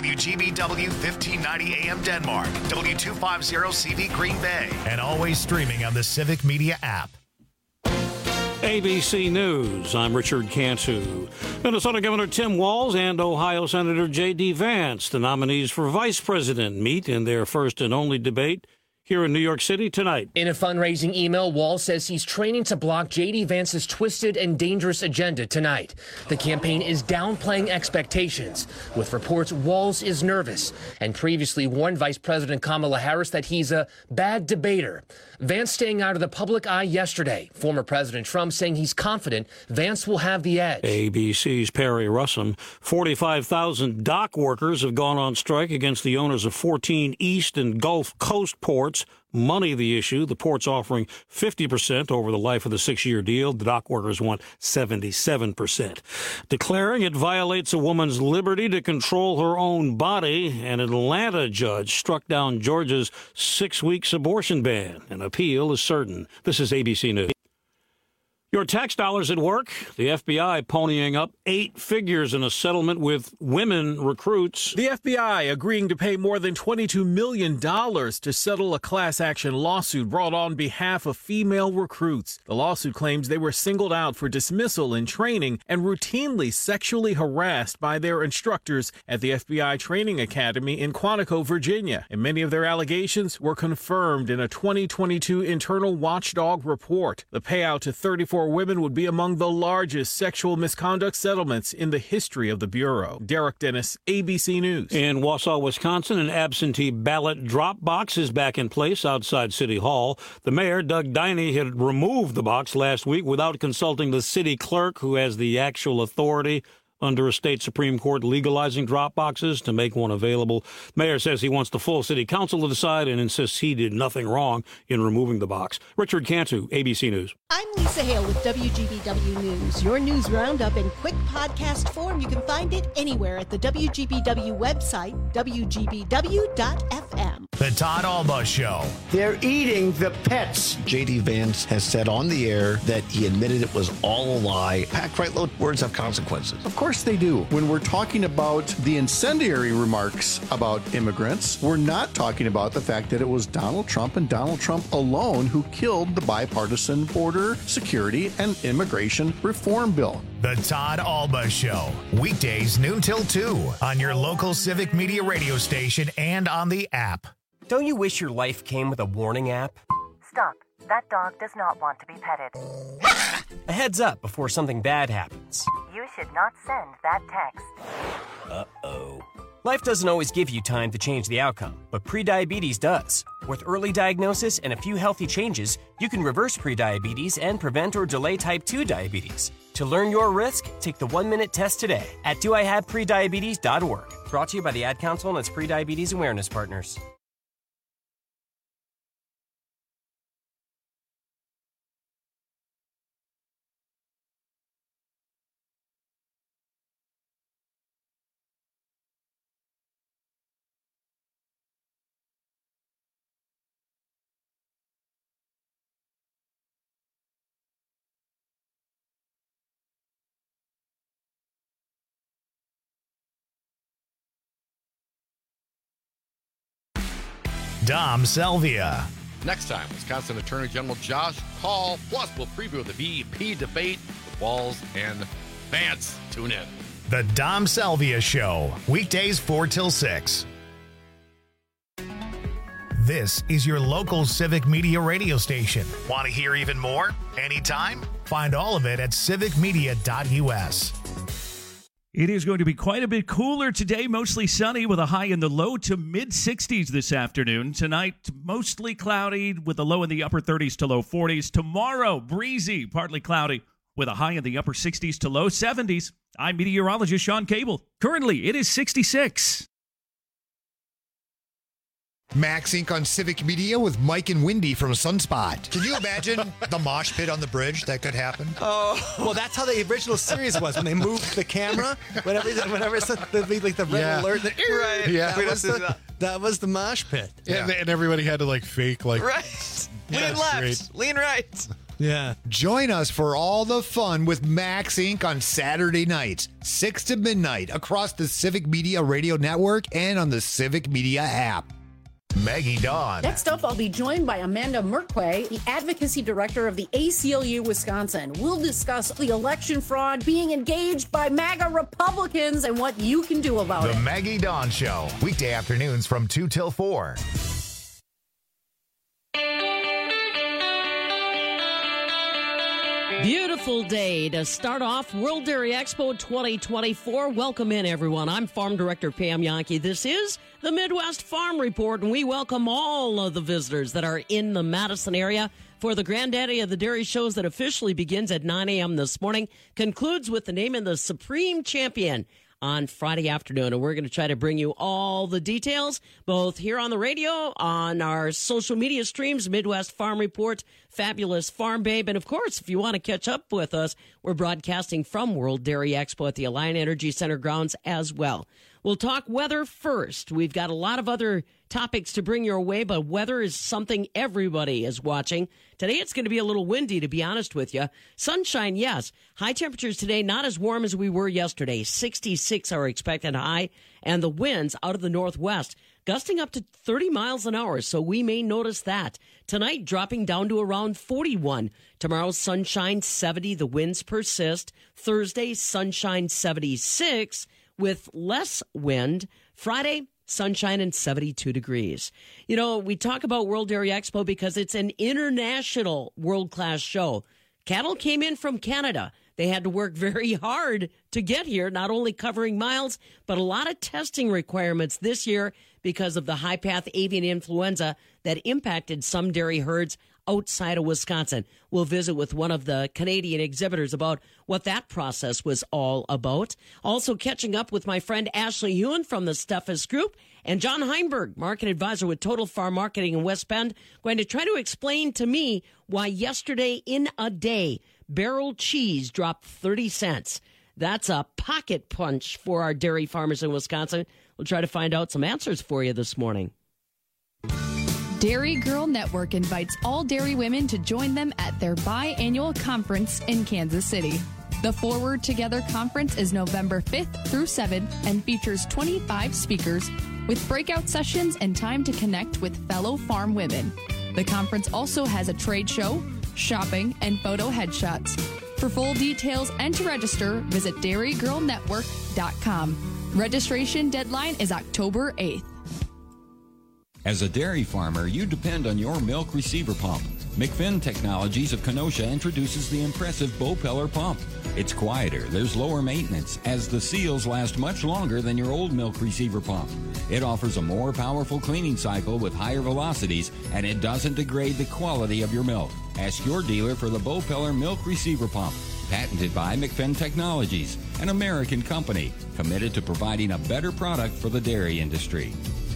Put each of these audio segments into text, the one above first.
WGBW 1590 AM Denmark, W250CV Green Bay, and always streaming on the Civic Media app. ABC News, I'm Richard Cantu. Minnesota Governor Tim Walz and Ohio Senator J.D. Vance, the nominees for vice president, meet in their first and only debate here in New York City tonight. In a fundraising email, Walz says he's training to block J.D. Vance's twisted and dangerous agenda tonight. The campaign is downplaying expectations. With reports, Walz is nervous and previously warned Vice President Kamala Harris that he's a bad debater. Vance staying out of the public eye yesterday. Former President Trump saying he's confident Vance will have the edge. ABC's Perry Russum. 45,000 dock workers have gone on strike against the owners of 14 East and Gulf Coast ports. Money the issue. The port's offering 50% over the life of the 6-year deal. The dock workers want 77%. Declaring it violates a woman's liberty to control her own body, an Atlanta judge struck down Georgia's 6-week abortion ban. An appeal is certain. This is ABC News. Your tax dollars at work. The FBI ponying up 8 figures in a settlement with women recruits. The FBI agreeing to pay more than $22 million to settle a class action lawsuit brought on behalf of female recruits. The lawsuit claims they were singled out for dismissal in training and routinely sexually harassed by their instructors at the FBI Training Academy in Quantico, Virginia. And many of their allegations were confirmed in a 2022 internal watchdog report. The payout to 34 women would be among the largest sexual misconduct settlements in the history of the Bureau. Derek Dennis, ABC News. In Wausau, Wisconsin, an absentee ballot drop box is back in place outside City Hall. The mayor, Doug Diney, had removed the box last week without consulting the city clerk, who has the actual authority under a state Supreme Court legalizing drop boxes to make one available. Mayor says he wants the full city council to decide and insists he did nothing wrong in removing the box. Richard Cantu, ABC News. I'm Lisa Hale with WGBW News. Your news roundup in quick podcast form. You can find it anywhere at the WGBW website, WGBW.FM. The Todd Alba Show. They're eating the pets. J.D. Vance has said on the air that he admitted it was all a lie. Packed right load, words have consequences. Of course they do. When we're talking about the incendiary remarks about immigrants, we're not talking about the fact that it was Donald Trump and Donald Trump alone who killed the bipartisan border security and immigration reform bill. The Todd Alba Show. Weekdays noon till 2 on your local Civic Media radio station and on the app. Don't you wish your life came with a warning app? Stop. That dog does not want to be petted. A heads up before something bad happens. You should not send that text. Uh-oh. Life doesn't always give you time to change the outcome, but prediabetes does. With early diagnosis and a few healthy changes, you can reverse prediabetes and prevent or delay type 2 diabetes. To learn your risk, take the 1-minute test today at doihaveprediabetes.org. Brought to you by the Ad Council and its prediabetes awareness partners. Dom Selvia. Next time, Wisconsin Attorney General Josh Hall. Plus, we'll preview the VP debate with Walz and Vance. Tune in. The Dom Selvia Show. Weekdays 4 till 6. This is your local Civic Media radio station. Want to hear even more? Anytime? Find all of it at civicmedia.us. It is going to be quite a bit cooler today, mostly sunny with a high in the low to mid-60s this afternoon. Tonight, mostly cloudy with a low in the upper 30s to low 40s. Tomorrow, breezy, partly cloudy with a high in the upper 60s to low 70s. I'm meteorologist Sean Cable. Currently, it is 66. Max Inc. on Civic Media with Mike and Wendy from Sunspot. Can you imagine the mosh pit on the bridge that could happen? Oh, well, that's how the original series was when they moved the camera. Whenever it's like the red alert. Right. Yeah. That was the mosh pit. Yeah. And everybody had to fake right. Lean left, lean right. Yeah. Join us for all the fun with Max Inc. on Saturday nights, 6 to midnight, across the Civic Media Radio Network and on the Civic Media app. Maggie Dawn. Next up, I'll be joined by Amanda Merkwe, the Advocacy Director of the ACLU Wisconsin. We'll discuss the election fraud, being engaged by MAGA Republicans, and what you can do about it. The Maggie Dawn Show, weekday afternoons from 2 till 4. Beautiful day to start off World Dairy Expo 2024. Welcome in, everyone. I'm Farm Director Pam Yankee. This is the Midwest Farm Report, and we welcome all of the visitors that are in the Madison area for the Granddaddy of the Dairy Shows that officially begins at 9 a.m. this morning, concludes with the naming the Supreme Champion on Friday afternoon. And we're going to try to bring you all the details, both here on the radio, on our social media streams, Midwest Farm Report, Fabulous Farm Babe. And of course, if you want to catch up with us, we're broadcasting from World Dairy Expo at the Alliant Energy Center grounds as well. We'll talk weather first. We've got a lot of other topics to bring your way, but weather is something everybody is watching. Today, it's going to be a little windy, to be honest with you. Sunshine, yes. High temperatures today, not as warm as we were yesterday. 66 are expected high, and the winds out of the northwest gusting up to 30 miles an hour, so we may notice that. Tonight, dropping down to around 41. Tomorrow, sunshine, 70. The winds persist. Thursday, sunshine, 76 with less wind. Friday, sunshine and 72 degrees. You know, we talk about World Dairy Expo because it's an international world-class show. Cattle came in from Canada. They had to work very hard to get here, not only covering miles, but a lot of testing requirements this year because of the high-path avian influenza that impacted some dairy herds outside of Wisconsin. We'll visit with one of the Canadian exhibitors about what that process was all about. Also catching up with my friend Ashley Hewen from the Steffes Group and John Heinberg, market advisor with Total Farm Marketing in West Bend, going to try to explain to me why yesterday in a day, barrel cheese dropped 30 cents. That's a pocket punch for our dairy farmers in Wisconsin. We'll try to find out some answers for you this morning. Dairy Girl Network invites all dairy women to join them at their biannual conference in Kansas City. The Forward Together Conference is November 5th through 7th and features 25 speakers with breakout sessions and time to connect with fellow farm women. The conference also has a trade show, shopping, and photo headshots. For full details and to register, visit dairygirlnetwork.com. Registration deadline is October 8th. As a dairy farmer, you depend on your milk receiver pump. McFinn Technologies of Kenosha introduces the impressive Bopeller pump. It's quieter, there's lower maintenance, as the seals last much longer than your old milk receiver pump. It offers a more powerful cleaning cycle with higher velocities, and it doesn't degrade the quality of your milk. Ask your dealer for the Bopeller milk receiver pump. Patented by McFinn Technologies, an American company committed to providing a better product for the dairy industry.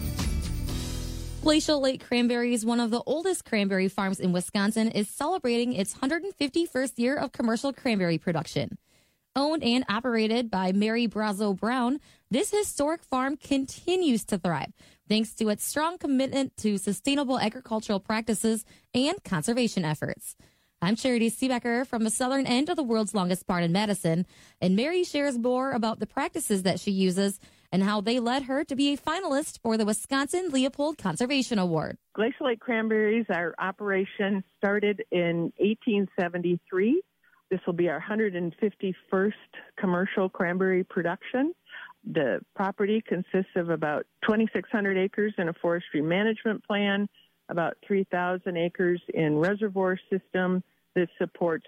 Glacial Lake Cranberries, one of the oldest cranberry farms in Wisconsin, is celebrating its 151st year of commercial cranberry production. Owned and operated by Mary Brazo Brown, this historic farm continues to thrive thanks to its strong commitment to sustainable agricultural practices and conservation efforts. I'm Charity Seebecker from the southern end of the world's longest barn in Madison, and Mary shares more about the practices that she uses and how they led her to be a finalist for the Wisconsin Leopold Conservation Award. Glacial Lake Cranberries, our operation started in 1873. This will be our 151st commercial cranberry production. The property consists of about 2,600 acres in a forestry management plan, about 3,000 acres in reservoir system that supports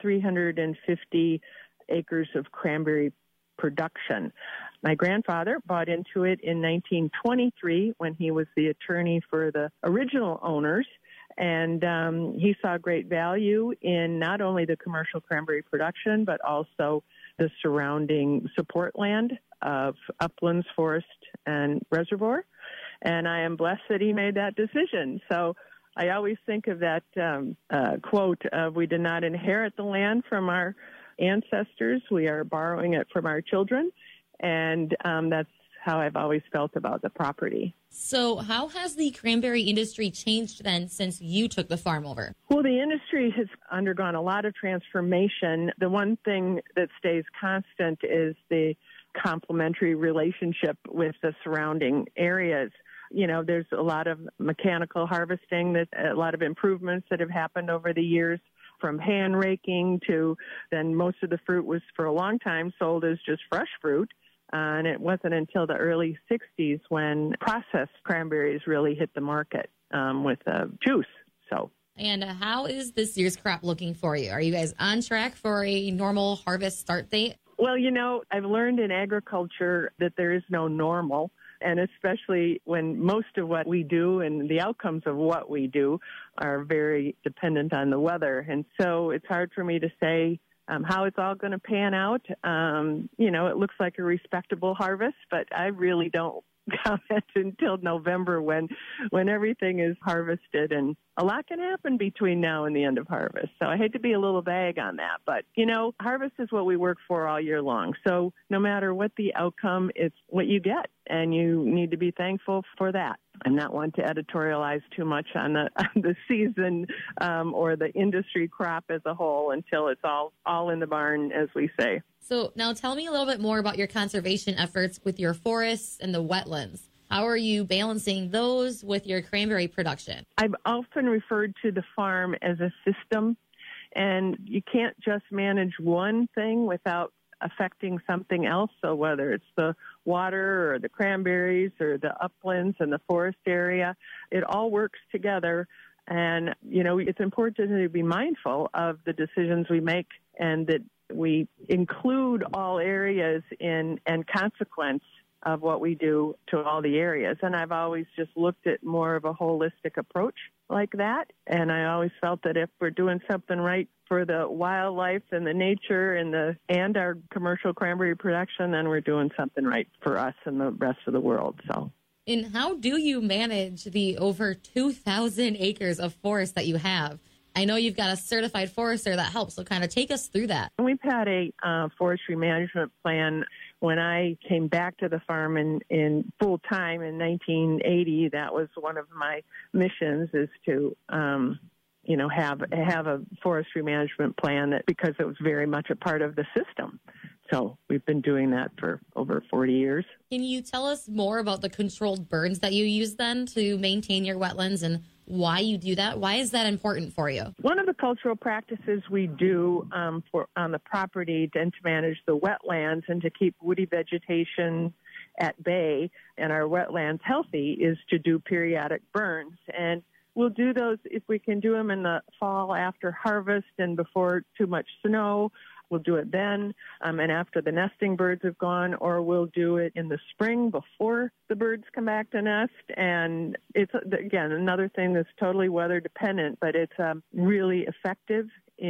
350 acres of cranberry production. My grandfather bought into it in 1923 when he was the attorney for the original owners, and he saw great value in not only the commercial cranberry production, but also the surrounding support land of uplands, forest, and reservoir. And I am blessed that he made that decision. So I always think of that quote of, we did not inherit the land from our ancestors, we are borrowing it from our children. And that's how I've always felt about the property. So how has the cranberry industry changed then since you took the farm over? Well, the industry has undergone a lot of transformation. The one thing that stays constant is the complementary relationship with the surrounding areas. You know, there's a lot of mechanical harvesting, a lot of improvements that have happened over the years, from hand raking to then most of the fruit was for a long time sold as just fresh fruit. And it wasn't until the early 60s when processed cranberries really hit the market with juice. And how is this year's crop looking for you? Are you guys on track for a normal harvest start date? Well, you know, I've learned in agriculture that there is no normal, and especially when most of what we do and the outcomes of what we do are very dependent on the weather. And so it's hard for me to say how it's all going to pan out. You know, it looks like a respectable harvest, but I really don't comment until November when everything is harvested, and a lot can happen between now and the end of harvest. So I hate to be a little vague on that, but you know, harvest is what we work for all year long. So no matter what the outcome, it's what you get, and you need to be thankful for that. I'm not one to editorialize too much on the season or the industry crop as a whole until it's all in the barn, as we say. So now tell me a little bit more about your conservation efforts with your forests and the wetlands. How are you balancing those with your cranberry production? I've often referred to the farm as a system, and you can't just manage one thing without affecting something else. So whether it's the water or the cranberries or the uplands and the forest area, it all works together. And, you know, it's important to be mindful of the decisions we make and that we include all areas and consequence of what we do to all the areas. And I've always just looked at more of a holistic approach like that. And I always felt that if we're doing something right for the wildlife and the nature and our commercial cranberry production, then we're doing something right for us and the rest of the world. So. And how do you manage the over 2,000 acres of forest that you have? I know you've got a certified forester that helps, so kind of take us through that. We've had a forestry management plan. When I came back to the farm in full time in 1980, that was one of my missions, is to have a forestry management plan, that because it was very much a part of the system. So we've been doing that for over 40 years. Can you tell us more about the controlled burns that you use then to maintain your wetlands and why you do that? Why is that important for you? One of the cultural practices we do on the property and to manage the wetlands and to keep woody vegetation at bay and our wetlands healthy is to do periodic burns. And we'll do those if we can do them in the fall after harvest and before too much snow. We'll do it then and after the nesting birds have gone, or we'll do it in the spring before the birds come back to nest. And it's, again, another thing that's totally weather dependent, but it's really effective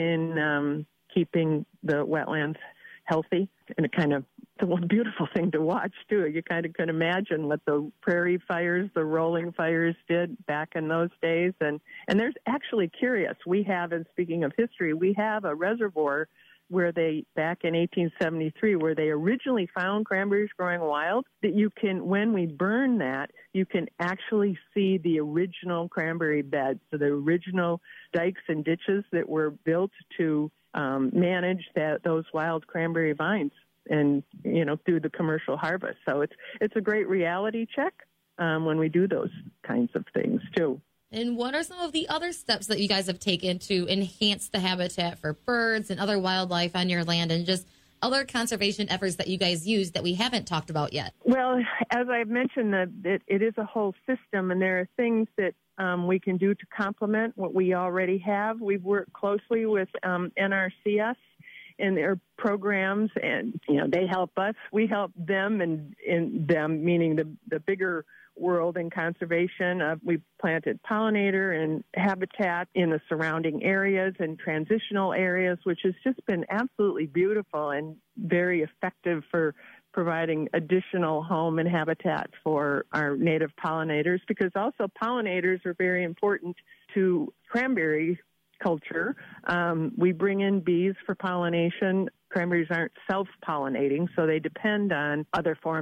in keeping the wetlands healthy. And it's a beautiful thing to watch, too. You kind of can imagine what the prairie fires, the rolling fires did back in those days. And there's actually curious. We have, and speaking of history, we have a reservoir where back in 1873, where they originally found cranberries growing wild, that you can, when we burn that, you can actually see the original cranberry beds, so the original dikes and ditches that were built to manage those wild cranberry vines and, through the commercial harvest. So it's a great reality check when we do those kinds of things, too. And what are some of the other steps that you guys have taken to enhance the habitat for birds and other wildlife on your land, and just other conservation efforts that you guys use that we haven't talked about yet? Well, as I've mentioned, it is a whole system, and there are things that we can do to complement what we already have. We've worked closely with NRCS in their programs, and they help us. We help them, and in them meaning the bigger world in conservation. We've planted pollinator and habitat in the surrounding areas and transitional areas, which has just been absolutely beautiful and very effective for providing additional home and habitat for our native pollinators, because also pollinators are very important to cranberry culture. We bring in bees for pollination. Cranberries aren't self-pollinating, so they depend on other forms of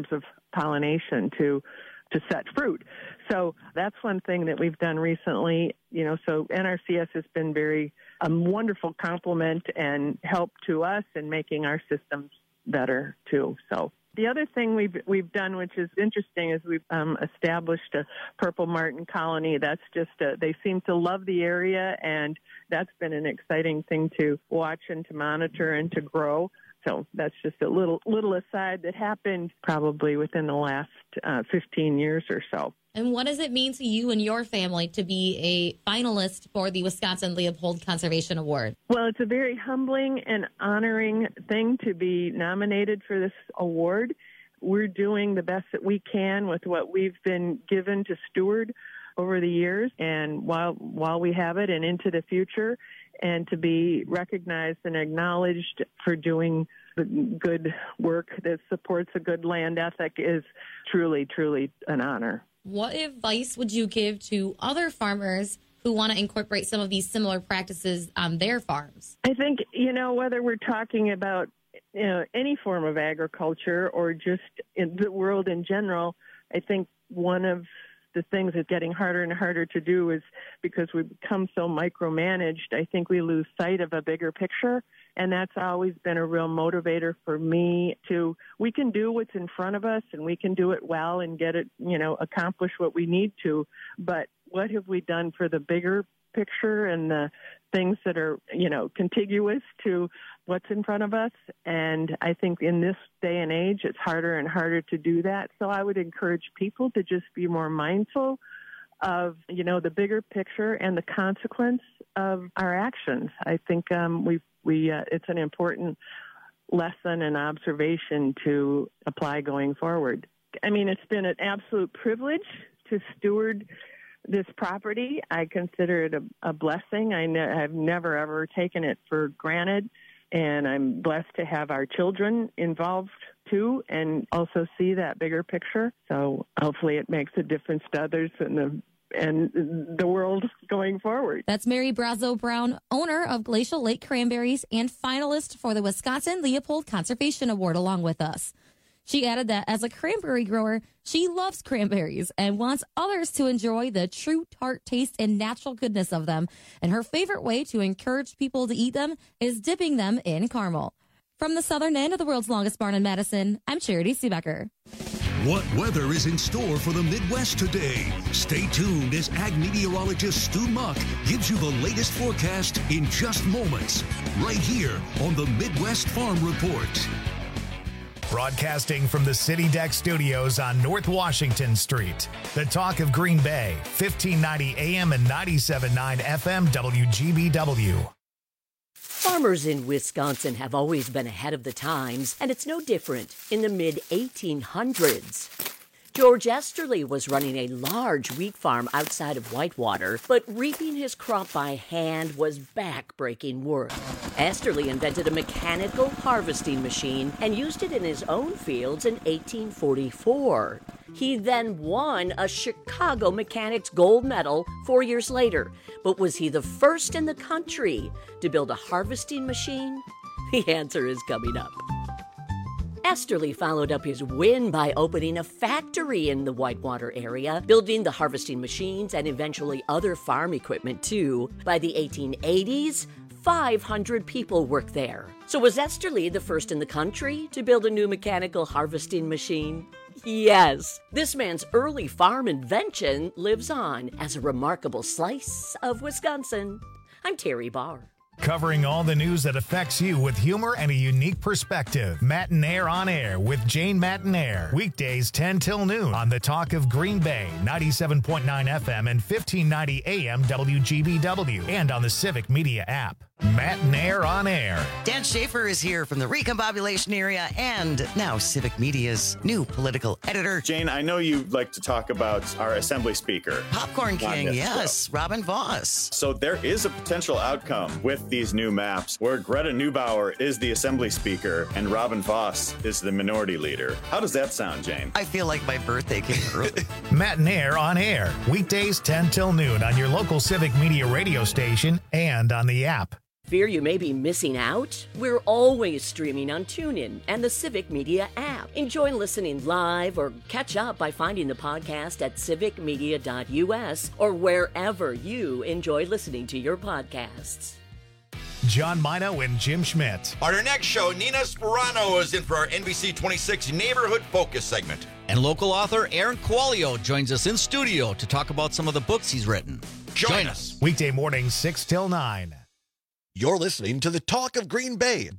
pollination to set fruit. So that's one thing that we've done recently. So NRCS has been a wonderful complement and help to us in making our systems better too. So the other thing we've done, which is interesting, is we've established a purple martin colony. That's just they seem to love the area, and that's been an exciting thing to watch and to monitor and to grow. So that's just a little aside that happened probably within the last 15 years or so. And what does it mean to you and your family to be a finalist for the Wisconsin Leopold Conservation Award? Well, it's a very humbling and honoring thing to be nominated for this award. We're doing the best that we can with what we've been given to steward over the years, and while we have it and into the future, and to be recognized and acknowledged for doing the good work that supports a good land ethic is truly, truly an honor. What advice would you give to other farmers who want to incorporate some of these similar practices on their farms? I think, whether we're talking about any form of agriculture or just in the world in general, I think one of the things that's getting harder and harder to do is because we've become so micromanaged, I think we lose sight of a bigger picture. And that's always been a real motivator for me we can do what's in front of us and we can do it well and get it, accomplish what we need to. But what have we done for the bigger picture and the things that are, contiguous to what's in front of us? And I think in this day and age, it's harder and harder to do that. So I would encourage people to just be more mindful of, the bigger picture and the consequence of our actions. I think it's an important lesson and observation to apply going forward. I mean, it's been an absolute privilege to steward this property. I consider it a blessing. I've never, ever taken it for granted. And I'm blessed to have our children involved, too, and also see that bigger picture. So hopefully it makes a difference to others and the world going forward. That's Mary Brazo Brown, owner of Glacial Lake Cranberries and finalist for the Wisconsin Leopold Conservation Award, along with us. She added that as a cranberry grower, she loves cranberries and wants others to enjoy the true tart taste and natural goodness of them. And her favorite way to encourage people to eat them is dipping them in caramel. From the southern end of the world's longest barn in Madison, I'm Charity Seebecker. What weather is in store for the Midwest today? Stay tuned as ag meteorologist Stu Muck gives you the latest forecast in just moments, right here on the Midwest Farm Report. Broadcasting from the City Deck Studios on North Washington Street. The Talk of Green Bay, 1590 AM and 97.9 FM WGBW. Farmers in Wisconsin have always been ahead of the times, and it's no different in the mid-1800s. George Esterly was running a large wheat farm outside of Whitewater, but reaping his crop by hand was back-breaking work. Esterly invented a mechanical harvesting machine and used it in his own fields in 1844. He then won a Chicago Mechanics Gold Medal 4 years later. But was he the first in the country to build a harvesting machine? The answer is coming up. Esterly followed up his win by opening a factory in the Whitewater area, building the harvesting machines and eventually other farm equipment too. By the 1880s, 500 people worked there. So was Esterly the first in the country to build a new mechanical harvesting machine? Yes. This man's early farm invention lives on as a remarkable slice of Wisconsin. I'm Terry Barr. Covering all the news that affects you with humor and a unique perspective. Matinaire on Air with Jane Matinaire. Weekdays 10 till noon on the Talk of Green Bay, 97.9 FM and 1590 AM WGBW, and on the Civic Media app. Matinaire on Air. Dan Schaefer is here from the Recombobulation area and now Civic Media's new political editor. Jane, I know you like to talk about our Assembly Speaker. Popcorn King, yes, Robin Vos. So there is a potential outcome with these new maps where Greta Neubauer is the Assembly Speaker and Robin Vos is the Minority Leader. How does that sound, Jane? I feel like my birthday came early. Matinaire on Air. Weekdays 10 till noon on your local Civic Media radio station and on the app. Fear you may be missing out? We're always streaming on TuneIn and the Civic Media app. app. Enjoy listening live or catch up by finding the podcast at civicmedia.us or wherever you enjoy listening to your podcasts. John Mino and Jim Schmidt. On our next show, Nina Sperano is in for our NBC 26 Neighborhood Focus segment. And local author Aaron Quaglio joins us in studio to talk about some of the books he's written. Join us. Weekday mornings, 6 till 9. You're listening to the Talk of Green Bay,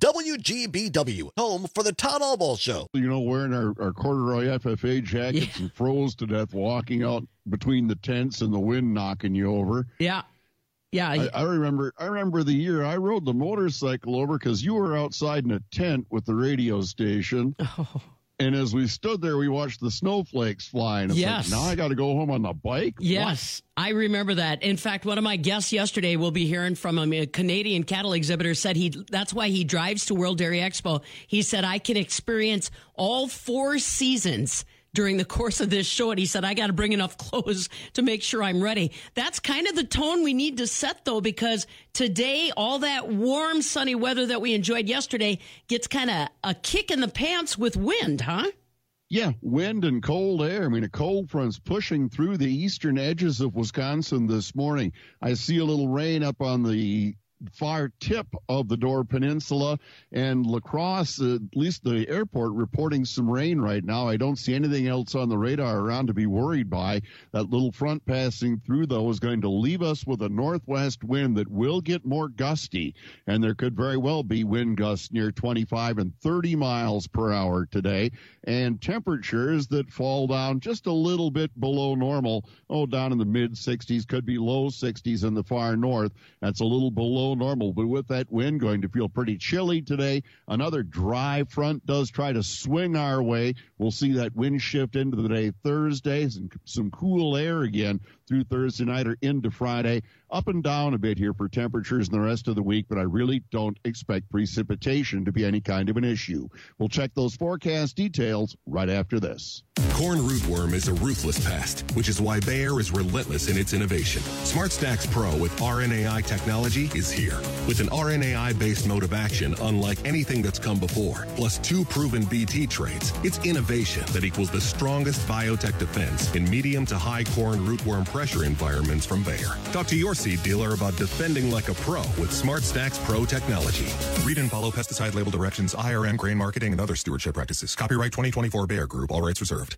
WGBW, home for the Todd Allball Show. You know, wearing our corduroy FFA jackets and froze to death, walking out between the tents and the wind knocking you over. Yeah. Yeah. I remember the year I rode the motorcycle over because you were outside in a tent with the radio station. Oh. And as we stood there, we watched the snowflakes fly. And it's yes. like, now I got to go home on the bike? Yes, what? I remember that. In fact, one of my guests yesterday, we'll be hearing from him, a Canadian cattle exhibitor, said that's why he drives to World Dairy Expo. He said, I can experience all 4 seasons during the course of this show. And he said, I got to bring enough clothes to make sure I'm ready. That's kind of the tone we need to set, though, because today, all that warm, sunny weather that we enjoyed yesterday gets kind of a kick in the pants with wind, huh? Yeah, wind and cold air. I mean, a cold front's pushing through the eastern edges of Wisconsin this morning. I see a little rain up on the far tip of the Door Peninsula, and La Crosse, at least the airport, reporting some rain right now. I don't see anything else on the radar around to be worried by. That little front passing through, though, is going to leave us with a northwest wind that will get more gusty, and there could very well be wind gusts near 25 and 30 miles per hour today, and temperatures that fall down just a little bit below normal, down in the mid-60s, could be low 60s in the far north. That's a little below normal, but with that wind going to feel pretty chilly today. Another dry front does try to swing our way. We'll see that wind shift into the day Thursday, and some cool air again through Thursday night or into Friday. Up and down a bit here for temperatures in the rest of the week, but I really don't expect precipitation to be any kind of an issue. We'll check those forecast details right after this. Corn rootworm is a ruthless pest, which is why Bayer is relentless in its innovation. SmartStax Pro with RNAi technology is here. With an RNAi-based mode of action unlike anything that's come before, plus 2 proven BT traits, it's innovation that equals the strongest biotech defense in medium to high corn rootworm pressure environments from Bayer. Talk to your seed dealer about defending like a pro with SmartStax Pro technology. Read and follow pesticide label directions, IRM, grain marketing, and other stewardship practices. Copyright 2024 Bayer Group. All rights reserved.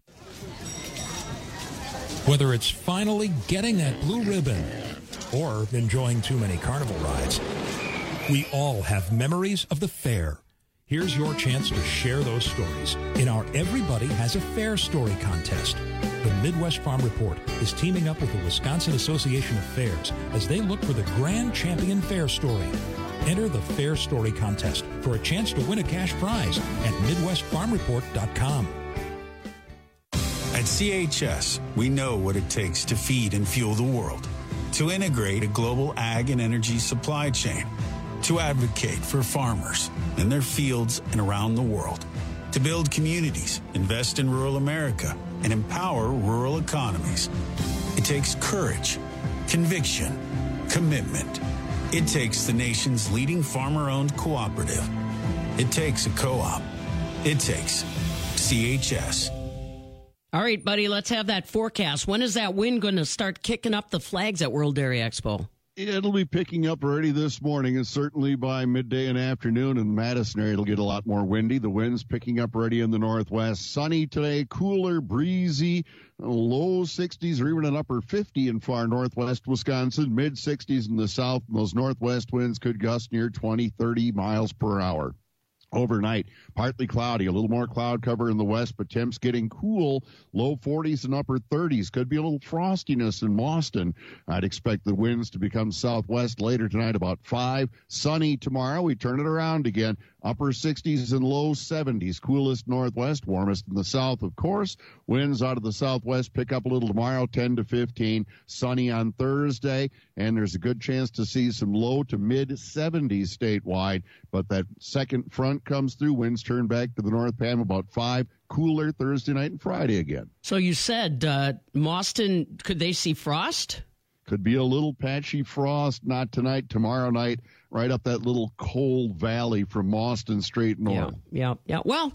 Whether it's finally getting that blue ribbon or enjoying too many carnival rides, we all have memories of the fair. Here's your chance to share those stories in our Everybody Has a Fair Story contest. The Midwest Farm Report is teaming up with the Wisconsin Association of Fairs as they look for the Grand Champion Fair Story. Enter the Fair Story contest for a chance to win a cash prize at MidwestFarmReport.com. At CHS, we know what it takes to feed and fuel the world, to integrate a global ag and energy supply chain, to advocate for farmers in their fields and around the world, to build communities, invest in rural America, and empower rural economies. It takes courage, conviction, commitment. It takes the nation's leading farmer-owned cooperative. It takes a co-op. It takes CHS. All right, buddy, let's have that forecast. When is that wind going to start kicking up the flags at World Dairy Expo? It'll be picking up already this morning, and certainly by midday and afternoon in Madison area, it'll get a lot more windy. The wind's picking up already in the northwest. Sunny today, cooler, breezy, low 60s or even an upper 50 in far northwest Wisconsin, mid 60s in the south, and those northwest winds could gust near 20, 30 miles per hour. Overnight, partly cloudy, a little more cloud cover in the west, but temps getting cool, low 40s and upper 30s. Could be a little frostiness in Boston. I'd expect the winds to become southwest later tonight, about 5. Sunny tomorrow. We turn it around again. Upper 60s and low 70s. Coolest northwest, warmest in the south, of course. Winds out of the southwest pick up a little tomorrow, 10 to 15. Sunny on Thursday, and there's a good chance to see some low to mid 70s statewide. But that second front comes through. Winds turn back to the north, Pam, about 5. Cooler Thursday night and Friday again. So you said Boston, could they see frost? Could be a little patchy frost, not tonight, tomorrow night, right up that little cold valley from Boston straight north. Yeah. Well,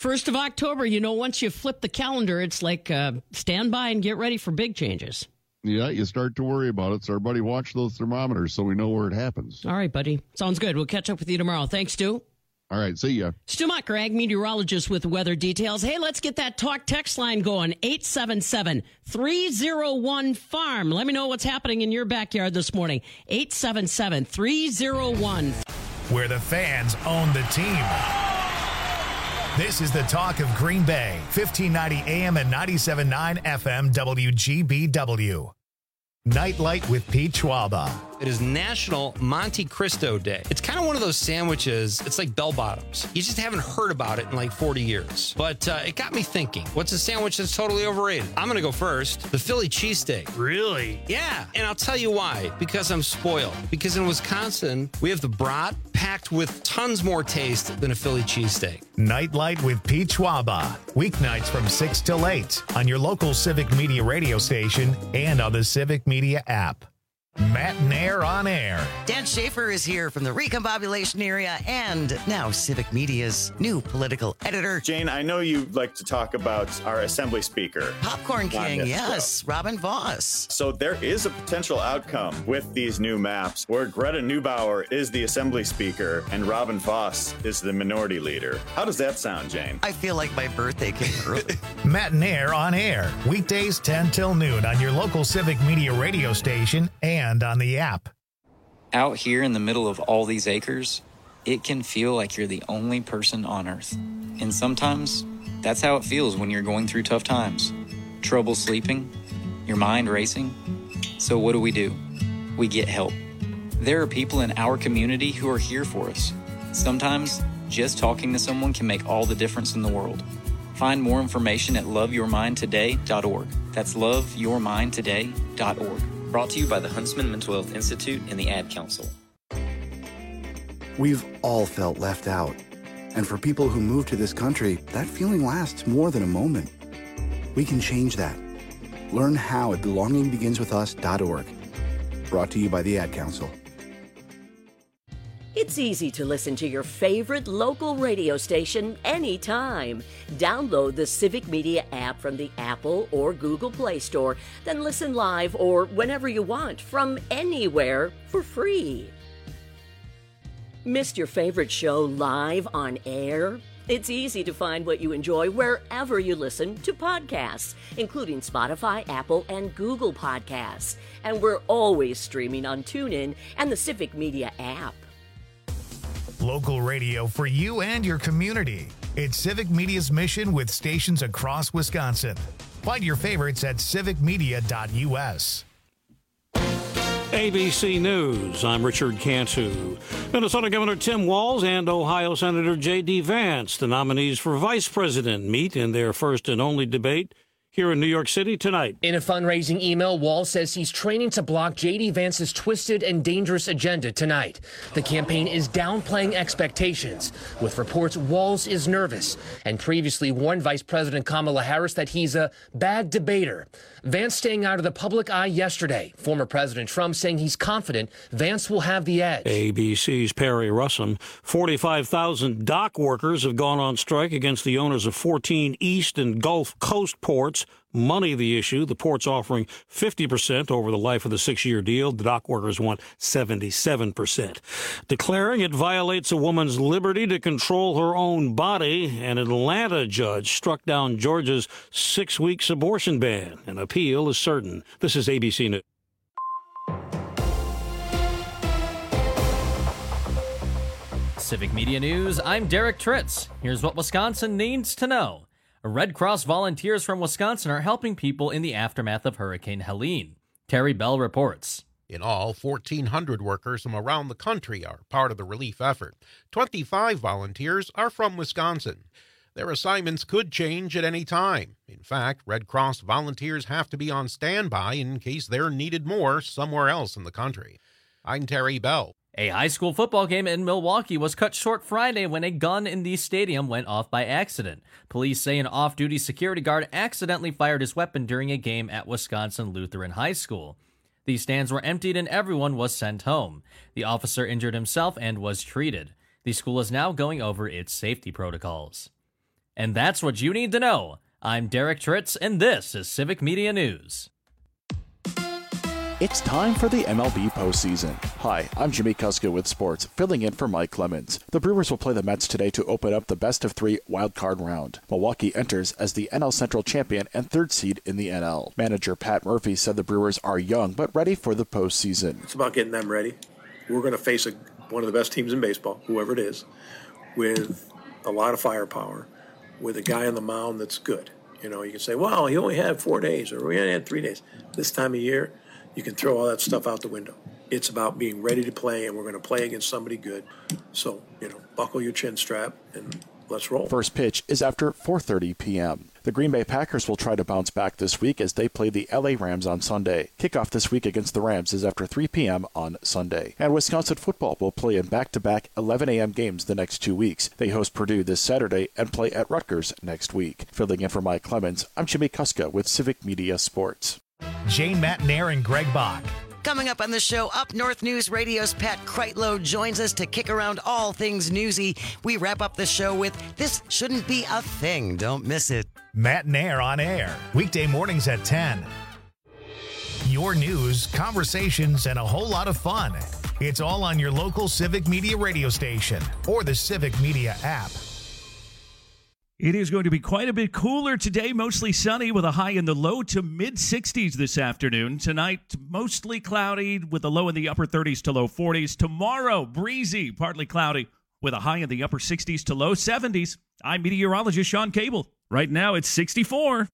1st of October, once you flip the calendar, it's like stand by and get ready for big changes. Yeah, you start to worry about it. So everybody watch those thermometers so we know where it happens. All right, buddy. Sounds good. We'll catch up with you tomorrow. Thanks, Stu. All right, see ya. Stu Mucker, ag meteorologist with weather details. Hey, let's get that talk text line going. 877-301-FARM. Let me know what's happening in your backyard this morning. 877-301. Where the fans own the team. This is the talk of Green Bay, 1590 AM and 97.9 FM WGBW. Nightlight with Pete Schwaba. It is National Monte Cristo Day. It's kind of one of those sandwiches, it's like bell bottoms. You just haven't heard about it in like 40 years. But it got me thinking, what's a sandwich that's totally overrated? I'm going to go first. The Philly cheesesteak. Really? Yeah. And I'll tell you why. Because I'm spoiled. Because in Wisconsin, we have the brat packed with tons more taste than a Philly cheesesteak. Nightlight with Pete Schwaba. Weeknights from 6 till 8 on your local Civic Media radio station and on the Civic Media app. Matt and Air on Air. Dan Schaefer is here from the recombobulation area and now Civic Media's new political editor. Jane, I know you like to talk about our Assembly Speaker. Popcorn King, yes, Robin Voss. So there is a potential outcome with these new maps where Greta Neubauer is the Assembly Speaker and Robin Voss is the Minority Leader. How does that sound, Jane? I feel like my birthday came early. Matt and Air on Air. Weekdays 10 till noon on your local Civic Media radio station and on the app. Out here in the middle of all these acres, it can feel like you're the only person on Earth. And sometimes, that's how it feels when you're going through tough times. Trouble sleeping, your mind racing. So what do? We get help. There are people in our community who are here for us. Sometimes, just talking to someone can make all the difference in the world. Find more information at loveyourmindtoday.org. That's loveyourmindtoday.org. Brought to you by the Huntsman Mental Health Institute and the Ad Council. We've all felt left out. And for people who move to this country, that feeling lasts more than a moment. We can change that. Learn how at belongingbeginswithus.org. Brought to you by the Ad Council. It's easy to listen to your favorite local radio station anytime. Download the Civic Media app from the Apple or Google Play Store, then listen live or whenever you want from anywhere for free. Missed your favorite show live on air? It's easy to find what you enjoy wherever you listen to podcasts, including Spotify, Apple, and Google Podcasts. And we're always streaming on TuneIn and the Civic Media app. Local radio for you and your community. It's Civic Media's mission with stations across Wisconsin. Find your favorites at civicmedia.us. ABC News, I'm Richard Cantu. Minnesota Governor Tim Walz and Ohio Senator J.D. Vance, the nominees for vice president, meet in their first and only debate here in New York City tonight. In a fundraising email, Walz says he's training to block J.D. Vance's twisted and dangerous agenda tonight. The campaign is downplaying expectations, with reports Walz is nervous and previously warned Vice President Kamala Harris that he's a bad debater. Vance staying out of the public eye yesterday. Former President Trump saying he's confident Vance will have the edge. ABC's Perry Russum. 45,000 dock workers have gone on strike against the owners of 14 East and Gulf Coast ports. Money the issue. The port's offering 50% over the life of the 6-year deal. The dock workers want 77%. Declaring it violates a woman's liberty to control her own body, an Atlanta judge struck down Georgia's 6 weeks abortion ban. An appeal is certain. This is ABC News. Civic Media News, I'm Derek Tritz. Here's what Wisconsin needs to know. Red Cross volunteers from Wisconsin are helping people in the aftermath of Hurricane Helene. Terry Bell reports. In all, 1,400 workers from around the country are part of the relief effort. 25 volunteers are from Wisconsin. Their assignments could change at any time. In fact, Red Cross volunteers have to be on standby in case they're needed more somewhere else in the country. I'm Terry Bell. A high school football game in Milwaukee was cut short Friday when a gun in the stadium went off by accident. Police say an off-duty security guard accidentally fired his weapon during a game at Wisconsin Lutheran High School. The stands were emptied and everyone was sent home. The officer injured himself and was treated. The school is now going over its safety protocols. And that's what you need to know. I'm Derek Tritz, and this is Civic Media News. It's time for the MLB postseason. Hi, I'm Jimmy Kuska with sports, filling in for Mike Clemens. The Brewers will play the Mets today to open up the best-of-3 wild-card round. Milwaukee enters as the NL Central champion and third seed in the NL. Manager Pat Murphy said the Brewers are young but ready for the postseason. It's about getting them ready. We're going to face one of the best teams in baseball, whoever it is, with a lot of firepower, with a guy on the mound that's good. You know, you can say, well, he only had 4 days, or we only had 3 days. This time of year, you can throw all that stuff out the window. It's about being ready to play, and we're going to play against somebody good. So, buckle your chin strap and let's roll. First pitch is after 4:30 p.m. The Green Bay Packers will try to bounce back this week as they play the LA Rams on Sunday. Kickoff this week against the Rams is after 3 p.m. on Sunday. And Wisconsin football will play in back-to-back 11 a.m. games the next 2 weeks. They host Purdue this Saturday and play at Rutgers next week. Filling in for Mike Clemens, I'm Jimmy Kuska with Civic Media Sports. Jane Matnair and Greg Bach. Coming up on the show, Up North News Radio's Pat Kreitlow joins us to kick around all things newsy. We wrap up the show with This Shouldn't Be a Thing. Don't miss it. Matnair on air, weekday mornings at 10. Your news, conversations, and a whole lot of fun. It's all on your local Civic Media radio station or the Civic Media app. It is going to be quite a bit cooler today, mostly sunny with a high in the low to mid-60s this afternoon. Tonight, mostly cloudy with a low in the upper 30s to low 40s. Tomorrow, breezy, partly cloudy with a high in the upper 60s to low 70s. I'm meteorologist Sean Cable. Right now, it's 64.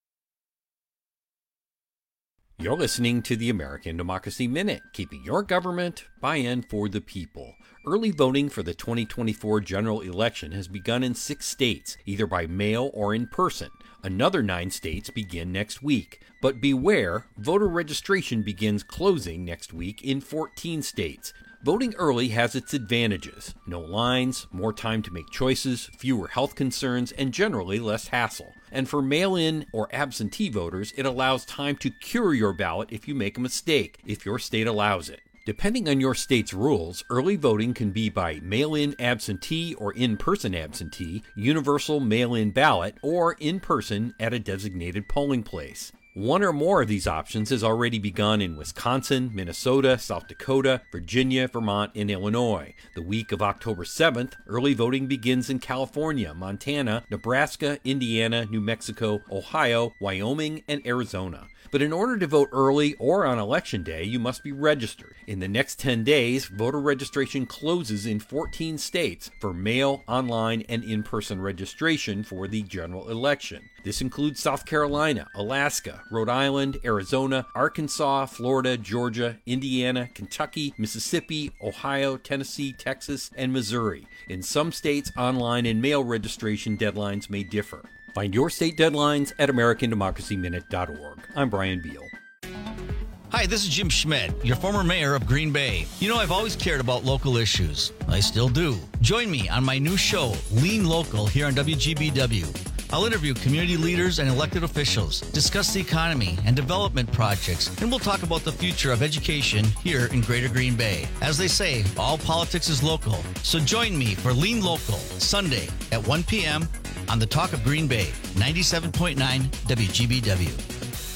You're listening to the American Democracy Minute, keeping your government by-in for the people. Early voting for the 2024 general election has begun in 6 states, either by mail or in person. Another 9 states begin next week. But beware, voter registration begins closing next week in 14 states. Voting early has its advantages. No lines, more time to make choices, fewer health concerns, and generally less hassle. And for mail-in or absentee voters, it allows time to cure your ballot if you make a mistake, if your state allows it. Depending on your state's rules, early voting can be by mail-in absentee or in-person absentee, universal mail-in ballot, or in person at a designated polling place. One or more of these options has already begun in Wisconsin, Minnesota, South Dakota, Virginia, Vermont, and Illinois. The week of October 7th, early voting begins in California, Montana, Nebraska, Indiana, New Mexico, Ohio, Wyoming, and Arizona. But in order to vote early or on Election Day, you must be registered. In the next 10 days, voter registration closes in 14 states for mail, online, and in-person registration for the general election. This includes South Carolina, Alaska, Rhode Island, Arizona, Arkansas, Florida, Georgia, Indiana, Kentucky, Mississippi, Ohio, Tennessee, Texas, and Missouri. In some states, online and mail registration deadlines may differ. Find your state deadlines at AmericanDemocracyMinute.org. I'm Brian Beal. Hi, this is Jim Schmidt, your former mayor of Green Bay. You know, I've always cared about local issues. I still do. Join me on my new show, Lean Local, here on WGBW. I'll interview community leaders and elected officials, discuss the economy and development projects, and we'll talk about the future of education here in Greater Green Bay. As they say, all politics is local. So join me for Lean Local, Sunday at 1 p.m. on the Talk of Green Bay, 97.9 WGBW.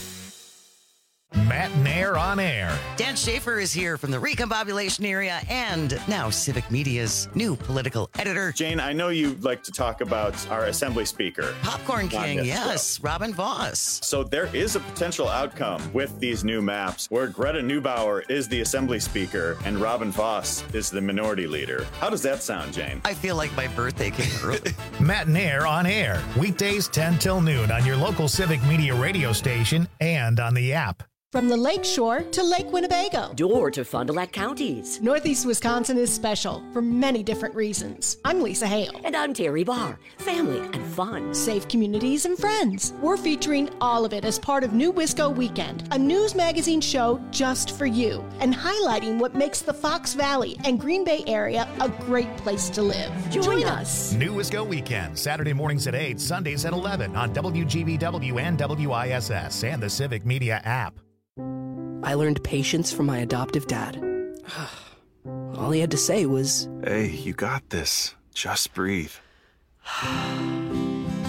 Matnair on air. Dan Schaefer is here from the Recombobulation area and now Civic Media's new political editor. Jane, I know you like to talk about our Assembly Speaker. Popcorn King, yes, Robin Voss. So there is a potential outcome with these new maps where Greta Neubauer is the Assembly Speaker and Robin Voss is the Minority Leader. How does that sound, Jane? I feel like my birthday came early. Matnair on air, weekdays 10 till noon on your local Civic Media radio station and on the app. From the Lake Shore to Lake Winnebago. Door to Fond du Lac counties. Northeast Wisconsin is special for many different reasons. I'm Lisa Hale. And I'm Terry Barr. Family and fun. Safe communities and friends. We're featuring all of it as part of New Wisco Weekend, a news magazine show just for you, and highlighting what makes the Fox Valley and Green Bay area a great place to live. Join us. New Wisco Weekend, Saturday mornings at 8, Sundays at 11 on WGBW and WISS and the Civic Media app. I learned patience from my adoptive dad. All he had to say was, "Hey, you got this. Just breathe."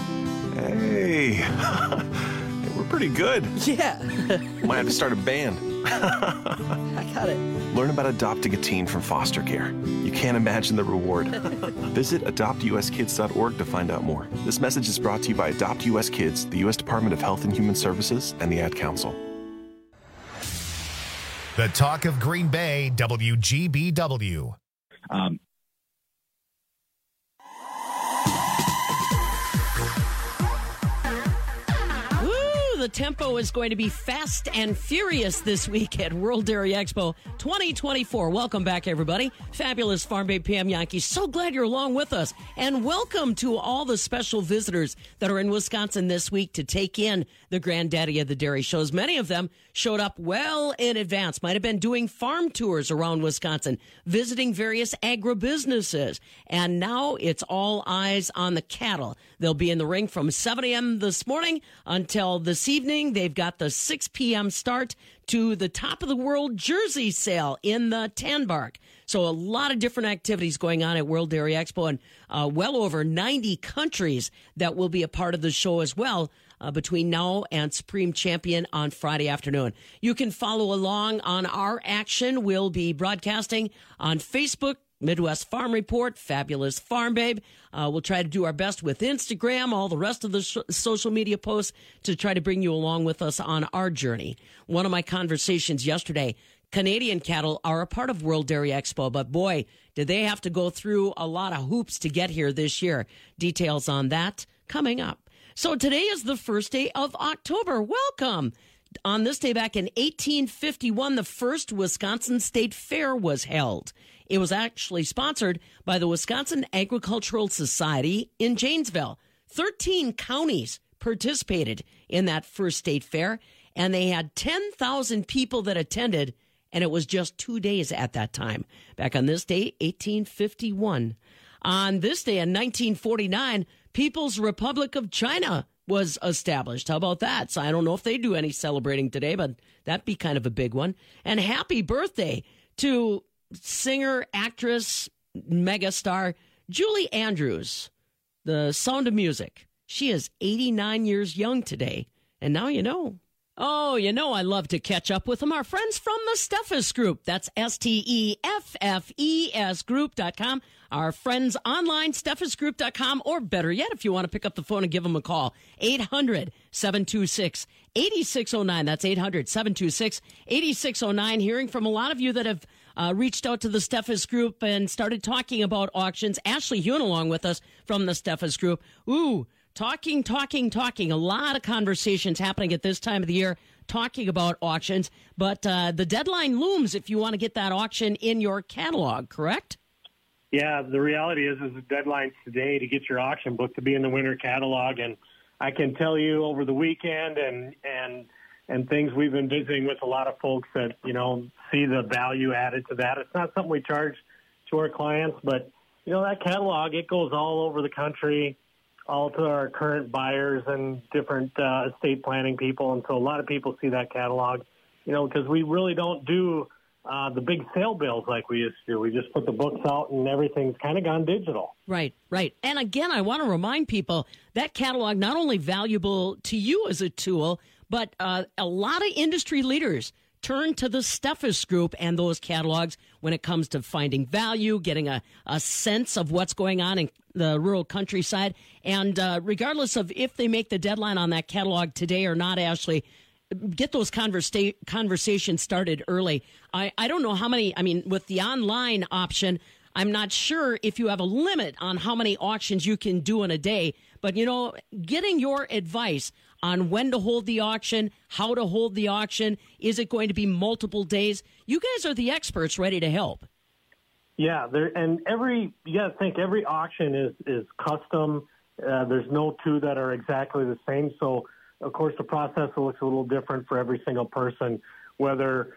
We're pretty good. Yeah. Might have to start a band. I got it. Learn about adopting a teen from foster care. You can't imagine the reward. Visit adoptuskids.org to find out more. This message is brought to you by Adopt US Kids, the U.S. Department of Health and Human Services, and the Ad Council. The Talk of Green Bay, WGBW. The tempo is going to be fast and furious this week at World Dairy Expo 2024. Welcome back, everybody. Fabulous Farm Babe Pam Jahnke. So glad you're along with us. And welcome to all the special visitors that are in Wisconsin this week to take in the granddaddy of the dairy shows. Many of them showed up well in advance, might have been doing farm tours around Wisconsin, visiting various agribusinesses. And now it's all eyes on the cattle. They'll be in the ring from 7 a.m. this morning until this evening. They've got the 6 p.m. start to the Top of the World Jersey sale in the Tanbark. So a lot of different activities going on at World Dairy Expo, and well over 90 countries that will be a part of the show as well between now and Supreme Champion on Friday afternoon. You can follow along on our action. We'll be broadcasting on Facebook, Midwest Farm Report, Fabulous Farm Babe. We'll try to do our best with Instagram, all the rest of the social media posts to try to bring you along with us on our journey. One of my conversations yesterday, Canadian cattle are a part of World Dairy Expo, but boy, did they have to go through a lot of hoops to get here this year. Details on that coming up. So today is the first day of October. Welcome. On this day back in 1851, the first Wisconsin State Fair was held. It was actually sponsored by the Wisconsin Agricultural Society in Janesville. 13 counties participated in that first state fair, and they had 10,000 people that attended, and it was just 2 days at that time. Back on this day, 1851. On this day in 1949, People's Republic of China was established. How about that? So I don't know if they do any celebrating today, but that'd be kind of a big one. And happy birthday to singer, actress, megastar Julie Andrews, the Sound of Music. She is 89 years young today, and now you know. Oh, you know I love to catch up with them. Our friends from the Steffes Group. That's STEFFES Group.com. Our friends online, SteffesGroup.com, or better yet, if you want to pick up the phone and give them a call, 800-726-8609. That's 800-726-8609. Hearing from a lot of you that have reached out to the Steffes Group and started talking about auctions. Ashley Hune along with us from the Steffes Group. Ooh, talking. A lot of conversations happening at this time of the year talking about auctions. But the deadline looms if you want to get that auction in your catalog, correct? Yeah, the reality is the deadline's today to get your auction book to be in the winter catalog. And I can tell you over the weekend and things, we've been visiting with a lot of folks that, you know, see the value added to that. It's not something we charge to our clients, but, you know, that catalog, it goes all over the country, all to our current buyers and different estate planning people. And so a lot of people see that catalog, you know, because we really don't do the big sale bills like we used to do. We just put the books out and everything's kind of gone digital. Right. And again, I want to remind people that catalog not only valuable to you as a tool, but a lot of industry leaders turn to the Steffes Group and those catalogs when it comes to finding value, getting a sense of what's going on in the rural countryside. And regardless of if they make the deadline on that catalog today or not, Ashley, get those conversations started early. I don't know how many, I mean, with the online option, I'm not sure if you have a limit on how many auctions you can do in a day, but, you know, getting your advice on when to hold the auction, how to hold the auction, is it going to be multiple days? You guys are the experts ready to help. Yeah, you got to think every auction is custom. There's no two that are exactly the same. So, of course, the process looks a little different for every single person, whether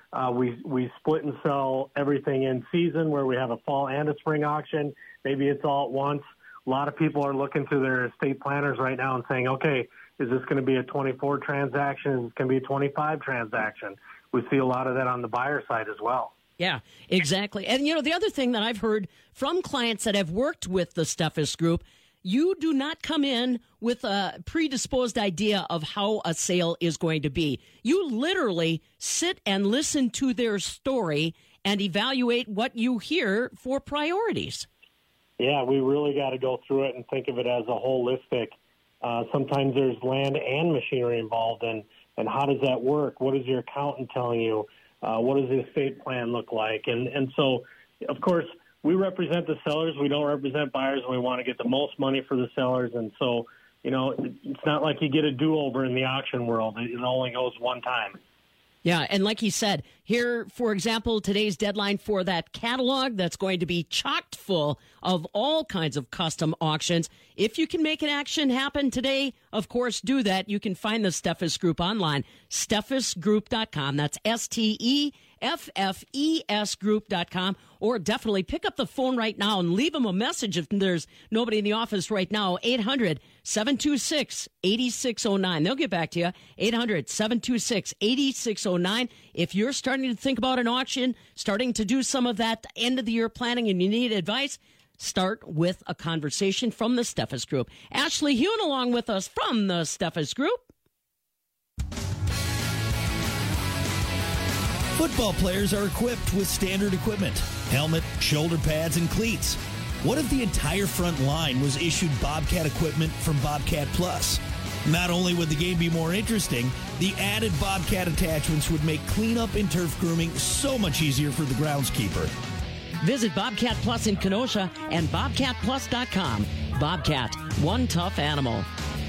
we split and sell everything in season, where we have a fall and a spring auction. Maybe it's all at once. A lot of people are looking to their estate planners right now and saying, okay, is this going to be a 24 transaction? Is this going to be a 25 transaction? We see a lot of that on the buyer side as well. Yeah, exactly. And, you know, the other thing that I've heard from clients that have worked with the Steffes Group, you do not come in with a predisposed idea of how a sale is going to be. You literally sit and listen to their story and evaluate what you hear for priorities. Yeah, we really got to go through it and think of it as a holistic. Sometimes there's land and machinery involved, and how does that work? What is your accountant telling you? What does the estate plan look like? And so, of course, we represent the sellers. We don't represent buyers. We want to get the most money for the sellers. And so, it's not like you get a do-over in the auction world. It only goes one time. Yeah, and like he said, here, for example, today's deadline for that catalog that's going to be chocked full of all kinds of custom auctions. If you can make an action happen today, of course, do that. You can find the Steffes Group online, steffesgroup.com. That's STEFFES group.com. Or definitely pick up the phone right now and leave them a message if there's nobody in the office right now. 800-726-8609. They'll get back to you. 800-726-8609. If you're starting to think about an auction, starting to do some of that end-of-the-year planning and you need advice, start with a conversation from the Steffes Group. Ashley Hune along with us from the Steffes Group. Football players are equipped with standard equipment, helmet, shoulder pads, and cleats. What if the entire front line was issued Bobcat equipment from Bobcat Plus? Not only would the game be more interesting, the added Bobcat attachments would make cleanup and turf grooming so much easier for the groundskeeper. Visit Bobcat Plus in Kenosha and BobcatPlus.com. Bobcat, one tough animal.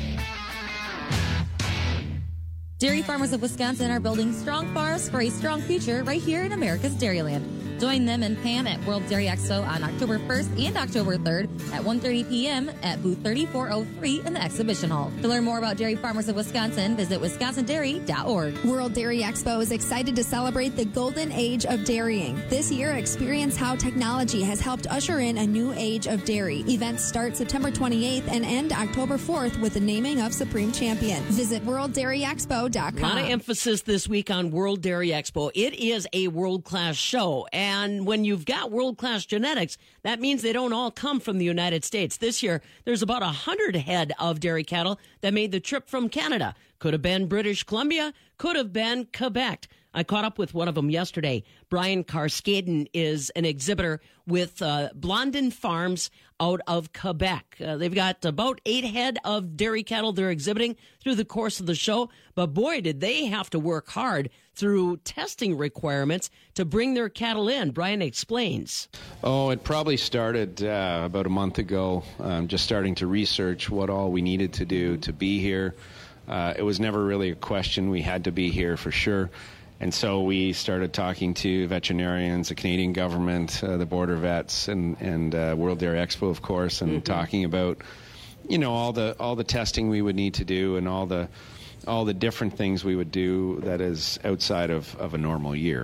Dairy farmers of Wisconsin are building strong farms for a strong future right here in America's Dairyland. Join them and Pam at World Dairy Expo on October 1st and October 3rd at 1:30 p.m. at booth 3403 in the exhibition hall. To learn more about dairy farmers of Wisconsin, visit wisconsindairy.org. World Dairy Expo is excited to celebrate the golden age of dairying. This year, experience how technology has helped usher in a new age of dairy. Events start September 28th and end October 4th with the naming of Supreme Champion. Visit WorldDairyExpo.com. A lot of emphasis this week on World Dairy Expo. It is a world-class show. And when you've got world-class genetics, that means they don't all come from the United States. This year, there's about 100 head of dairy cattle that made the trip from Canada. Could have been British Columbia, could have been Quebec. I caught up with one of them yesterday. Brian Carskaden is an exhibitor with Blondin Farms out of Quebec. They've got about 8 head of dairy cattle they're exhibiting through the course of the show. But boy, did they have to work hard through testing requirements to bring their cattle in. Brian explains. Oh, it probably started about a month ago, just starting to research what all we needed to do to be here. It was never really a question. We had to be here for sure. And so we started talking to veterinarians, the Canadian government, the border vets, and World Dairy Expo, of course, and talking about, all the testing we would need to do and all the different things we would do that is outside of a normal year.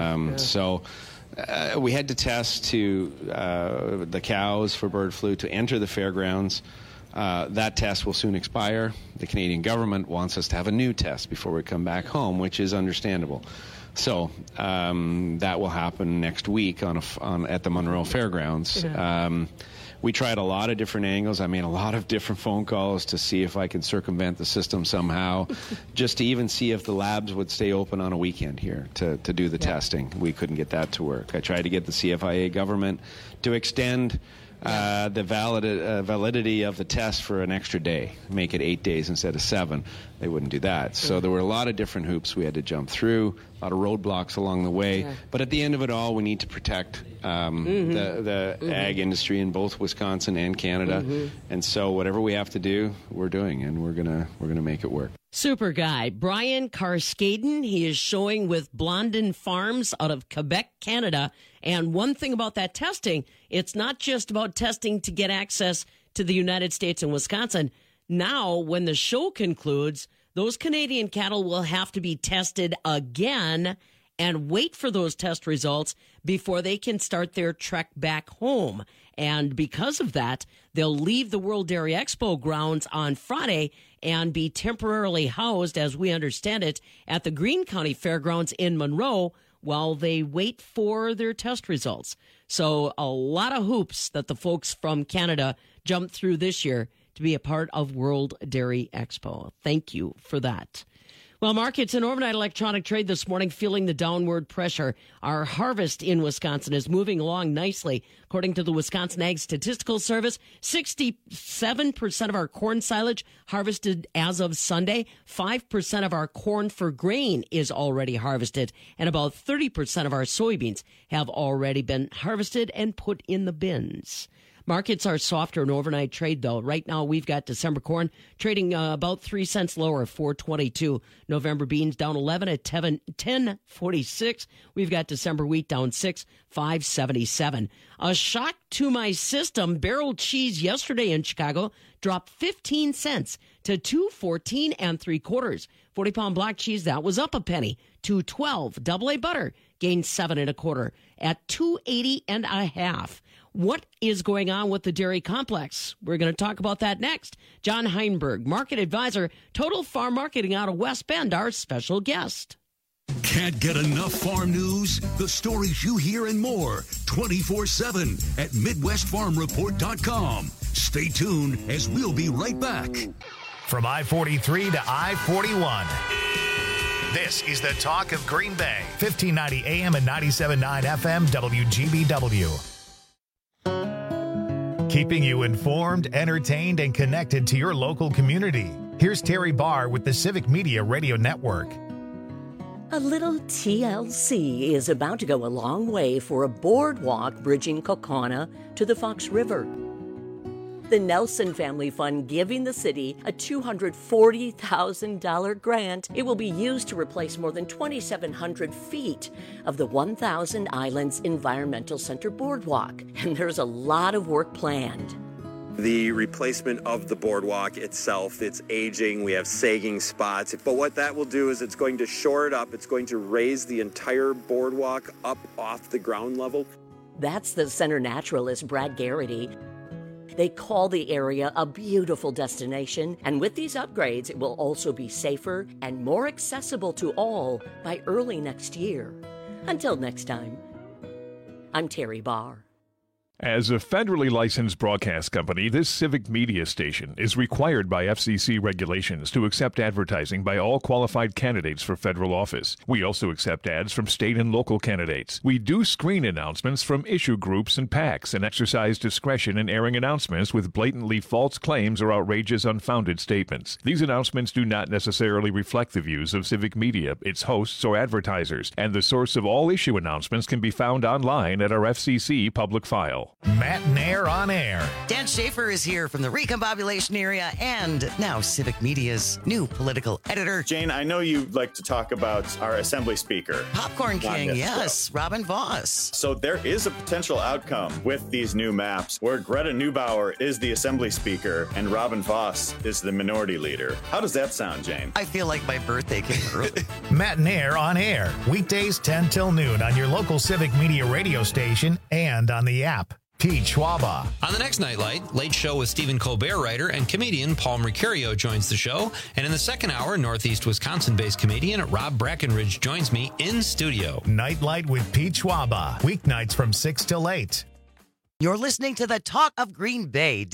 So we had to test the cows for bird flu to enter the fairgrounds. That test will soon expire. The Canadian government wants us to have a new test before we come back home, which is understandable. So that will happen next week at the Monroe Fairgrounds. We tried a lot of different angles. I made a lot of different phone calls to see if I could circumvent the system somehow, just to even see if the labs would stay open on a weekend here to do the testing. We couldn't get that to work. I tried to get the CFIA government to extend the validity of the test for an extra day, make it 8 days instead of 7. They wouldn't do that. So there were a lot of different hoops we had to jump through, a lot of roadblocks along the way. But at the end of it all, we need to protect the ag industry in both Wisconsin and Canada. And so whatever we have to do, we're doing, and we're gonna make it work. Super guy, Brian Carskaden. He is showing with Blondin Farms out of Quebec, Canada. And one thing about that testing, it's not just about testing to get access to the United States and Wisconsin. Now, when the show concludes, those Canadian cattle will have to be tested again and wait for those test results before they can start their trek back home. And because of that, they'll leave the World Dairy Expo grounds on Friday and be temporarily housed, as we understand it, at the Greene County Fairgrounds in Monroe while they wait for their test results. So a lot of hoops that the folks from Canada jumped through this year to be a part of World Dairy Expo. Thank you for that. Well, markets and overnight electronic trade this morning feeling the downward pressure. Our harvest in Wisconsin is moving along nicely. According to the Wisconsin Ag Statistical Service, 67% of our corn silage harvested as of Sunday. 5% of our corn for grain is already harvested. And about 30% of our soybeans have already been harvested and put in the bins. Markets are softer in overnight trade, though. Right now, we've got December corn trading about 3 cents lower, $4.22. November beans down 11 at $10.46. We've got December wheat down 6, $5.77. A shock to my system. Barrel cheese yesterday in Chicago dropped 15 cents to $2.14 3/4. 40-pound block cheese, that was up a penny, $2.12. Double A butter gained 7 1/4 at $2.80 1/2. What is going on with the dairy complex? We're going to talk about that next. John Heinberg, market advisor, Total Farm Marketing out of West Bend, our special guest. Can't get enough farm news? The stories you hear and more 24/7 at MidwestFarmReport.com. Stay tuned as we'll be right back. From I-43 to I-41. This is the Talk of Green Bay, 1590 AM and 97.9 FM WGBW. Keeping you informed, entertained, and connected to your local community. Here's Terry Barr with the Civic Media Radio Network. A little TLC is about to go a long way for a boardwalk bridging Kaukauna to the Fox River. The Nelson Family Fund giving the city a $240,000 grant. It will be used to replace more than 2,700 feet of the 1,000 Islands Environmental Center boardwalk. And there's a lot of work planned. The replacement of the boardwalk itself, it's aging, we have sagging spots. But what that will do is it's going to shore it up. It's going to raise the entire boardwalk up off the ground level. That's the center naturalist, Brad Garrity. They call the area a beautiful destination, and with these upgrades, it will also be safer and more accessible to all by early next year. Until next time, I'm Terry Barr. As a federally licensed broadcast company, this civic media station is required by FCC regulations to accept advertising by all qualified candidates for federal office. We also accept ads from state and local candidates. We do screen announcements from issue groups and PACs and exercise discretion in airing announcements with blatantly false claims or outrageous, unfounded statements. These announcements do not necessarily reflect the views of civic media, its hosts, or advertisers, and the source of all issue announcements can be found online at our FCC public file. Matt Nair on air. Dan Schaefer is here from the Recombobulation area and now Civic Media's new political editor. Jane, I know you like to talk about our assembly speaker. Popcorn King, yes, Robin Voss. So there is a potential outcome with these new maps where Greta Neubauer is the assembly speaker and Robin Voss is the minority leader. How does that sound, Jane? I feel like my birthday came early. Matt Nair on air. Weekdays 10 till noon on your local Civic Media radio station and on the app. Pete Schwaba. On the next Nightlight, Late Show with Stephen Colbert writer and comedian Paul Mercurio joins the show. And in the second hour, Northeast Wisconsin-based comedian Rob Brackenridge joins me in studio. Nightlight with Pete Schwaba. Weeknights from 6 till 8. You're listening to the Talk of Green Bay,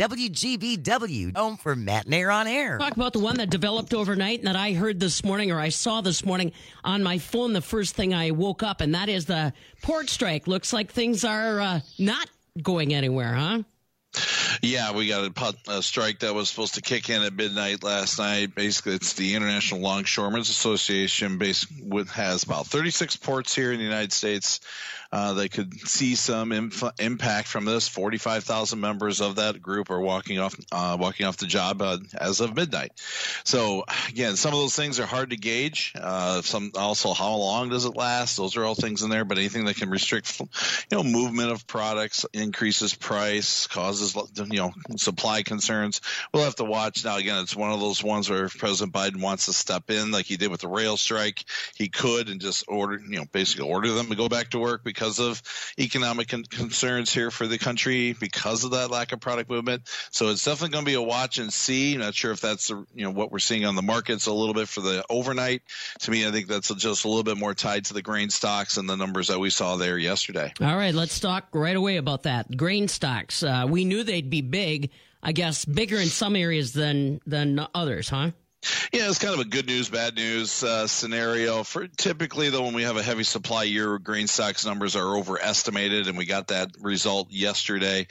WGBW, home for Matt Nair on air. Talk about the one that developed overnight and that I heard this morning, or I saw this morning on my phone the first thing I woke up, and that is the port strike. Looks like things are not going anywhere, huh? Yeah, we got a strike that was supposed to kick in at midnight last night. Basically, it's the International Longshoremen's Association. Has about 36 ports here in the United States. They could see some impact from this. 45,000 members of that group are walking off the job as of midnight. So again, some of those things are hard to gauge. Some also, how long does it last? Those are all things in there. But anything that can restrict, movement of products, increases price, causes supply concerns. We'll have to watch. Now again, it's one of those ones where if President Biden wants to step in like he did with the rail strike, he could and just basically order them to go back to work because of economic concerns here for the country because of that lack of product movement. So it's definitely going to be a watch and see. Not sure if that's what we're seeing on the markets a little bit for the overnight. To me, I think that's just a little bit more tied to the grain stocks and the numbers that we saw there yesterday. All right, let's talk right away about that. Grain stocks. We knew they'd be big. I guess, bigger in some areas than others, huh? Yeah, it's kind of a good news, bad news scenario. For typically, though, when we have a heavy supply year, grain stocks numbers are overestimated, and we got that result yesterday.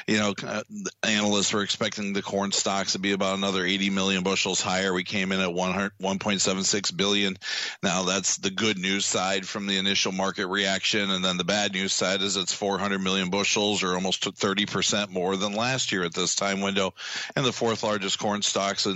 Analysts were expecting the corn stocks to be about another 80 million bushels higher. We came in at 1.76 billion. Now, that's the good news side from the initial market reaction, and then the bad news side is it's 400 million bushels, or almost 30% more than last year at this time window, and the fourth largest corn stocks,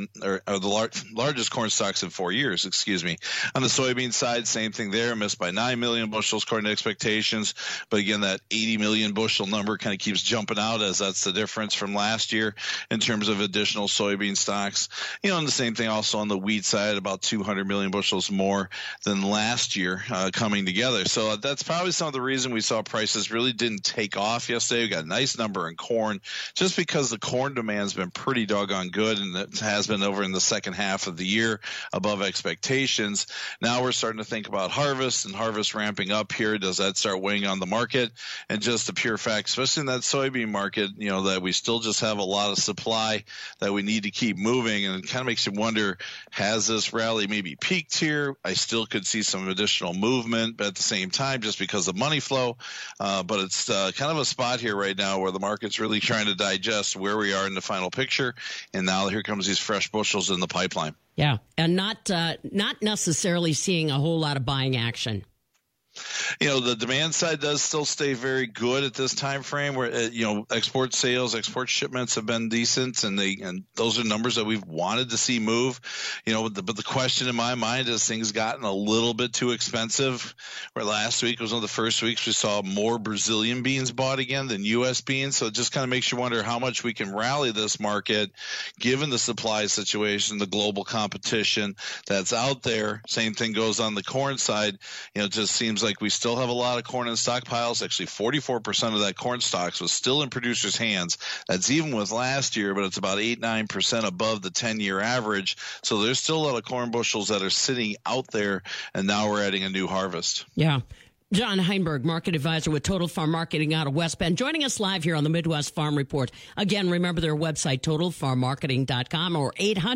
largest corn stocks in 4 years, On the soybean side, same thing there, missed by 9 million bushels according to expectations. But again, that 80 million bushel number kind of keeps jumping out, as that's the difference from last year in terms of additional soybean stocks. And the same thing also on the wheat side, about 200 million bushels more than last year coming together. So that's probably some of the reason we saw prices really didn't take off yesterday. We got a nice number in corn, just because the corn demand's been pretty doggone good, and it has been over in the second half of the year above expectations. Now we're starting to think about harvest ramping up here. Does that start weighing on the market? And just the pure fact, especially in that soybean market, that we still just have a lot of supply that we need to keep moving, and it kind of makes you wonder, has this rally maybe peaked here? I still could see some additional movement, but at the same time, just because of money flow, but it's kind of a spot here right now where the market's really trying to digest where we are in the final picture, and now here comes these fresh bushels in the pipeline. Yeah, and not necessarily seeing a whole lot of buying action. The demand side does still stay very good at this time frame, where export sales, export shipments have been decent, and those are numbers that we've wanted to see move. But the question in my mind is, things gotten a little bit too expensive. Where last week was one of the first weeks we saw more Brazilian beans bought again than U.S. beans, so it just kind of makes you wonder how much we can rally this market given the supply situation, the global competition that's out there. Same thing goes on the corn side. It just seems like we still have a lot of corn in stockpiles. Actually, 44% of that corn stocks was still in producers' hands. That's even with last year, but it's about 8-9% above the 10-year average. So there's still a lot of corn bushels that are sitting out there, and now we're adding a new harvest. Yeah. John Heinberg, market advisor with Total Farm Marketing out of West Bend, joining us live here on the Midwest Farm Report. Again, remember their website, totalfarmmarketing.com, or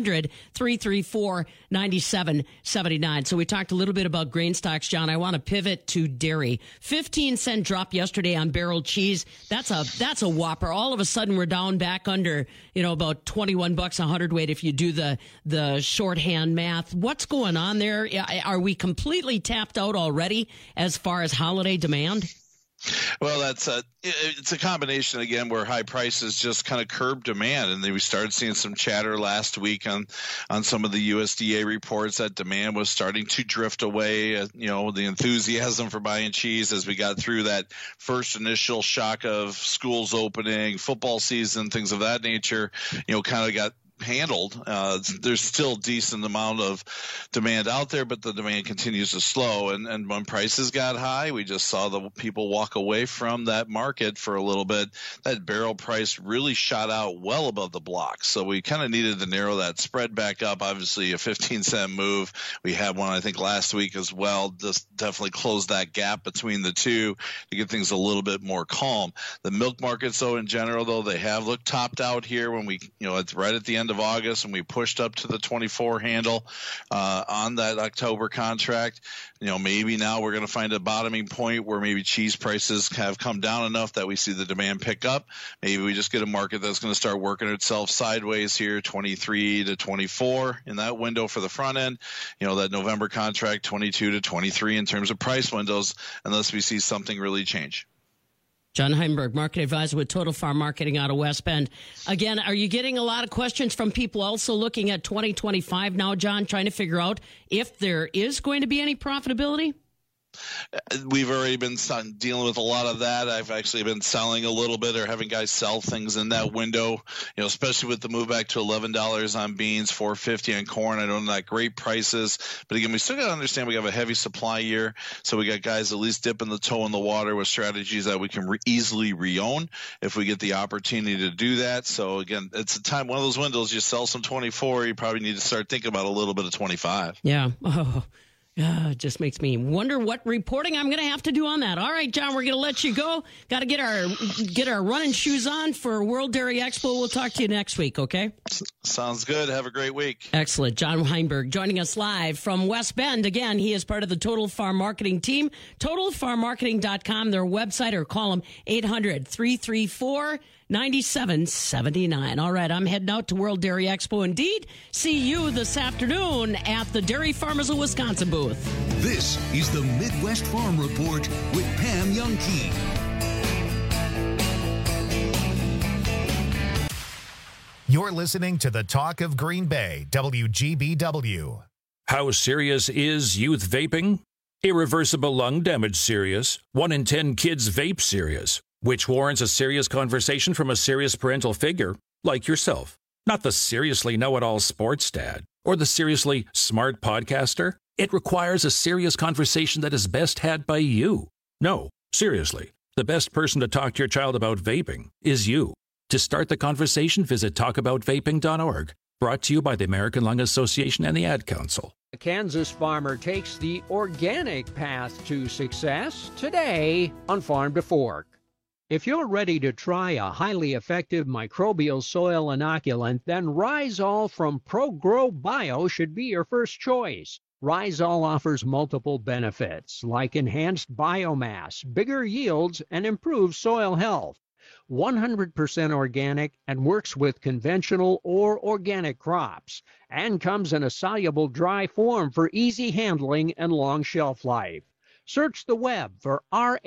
800-334-9779. So we talked a little bit about grain stocks, John. I want to pivot to dairy. 15-cent drop yesterday on barrel cheese. That's a whopper. All of a sudden, we're down back under, about $21 a hundredweight if you do the shorthand math. What's going on there? Are we completely tapped out already as far as holiday demand? Well, it's a combination, again, where high prices just kind of curb demand. And then we started seeing some chatter last week on some of the USDA reports that demand was starting to drift away. The enthusiasm for buying cheese as we got through that first initial shock of schools opening, football season, things of that nature, kind of got handled. There's still a decent amount of demand out there, but the demand continues to slow. And when prices got high, we just saw the people walk away from that market for a little bit. That barrel price really shot out well above the block. So we kind of needed to narrow that spread back up. Obviously, a 15-cent move. We had one, I think, last week as well. Just definitely closed that gap between the two to get things a little bit more calm. The milk markets, though, in general, though, they have looked topped out here when we, it's right at the end of August, and we pushed up to the 24 handle on that October contract. Maybe now we're going to find a bottoming point where maybe cheese prices have come down enough that we see the demand pick up. Maybe we just get a market that's going to start working itself sideways here, 23 to 24 in that window for the front end. That November contract, 22 to 23 in terms of price windows, unless we see something really change. John Heinberg, market advisor with Total Farm Marketing out of West Bend. Again, are you getting a lot of questions from people also looking at 2025 now, John, trying to figure out if there is going to be any profitability? We've already been dealing with a lot of that. I've actually been selling a little bit or having guys sell things in that window, especially with the move back to $11 on beans, $4.50 on corn. I don't know that great prices. But again, we still got to understand we have a heavy supply year. So we got guys at least dipping the toe in the water with strategies that we can easily re-own if we get the opportunity to do that. So again, it's a time, one of those windows, you sell some 24, you probably need to start thinking about a little bit of 25. Yeah. Oh. It just makes me wonder what reporting I'm going to have to do on that. All right, John, we're going to let you go. Got to get our running shoes on for World Dairy Expo. We'll talk to you next week, okay? Sounds good. Have a great week. Excellent. John Heinberg joining us live from West Bend. Again, he is part of the Total Farm Marketing team. TotalFarmMarketing.com, their website, or call them 800-334-9779. All right, I'm heading out to World Dairy Expo. Indeed, see you this afternoon at the Dairy Farmers of Wisconsin booth. This is the Midwest Farm Report with Pam Jahnke. You're listening to the Talk of Green Bay, WGBW. How serious is youth vaping? Irreversible lung damage serious. 1 in 10 kids vape serious, which warrants a serious conversation from a serious parental figure like yourself. Not the seriously know-it-all sports dad or the seriously smart podcaster. It requires a serious conversation that is best had by you. No, seriously, the best person to talk to your child about vaping is you. To start the conversation, visit talkaboutvaping.org. Brought to you by the American Lung Association and the Ad Council. A Kansas farmer takes the organic path to success today on Farm to Fork. If you're ready to try a highly effective microbial soil inoculant, then Rhizol from ProGrow Bio should be your first choice. Rhizol offers multiple benefits like enhanced biomass, bigger yields, and improved soil health. 100% organic and works with conventional or organic crops, and comes in a soluble dry form for easy handling and long shelf life. Search the web for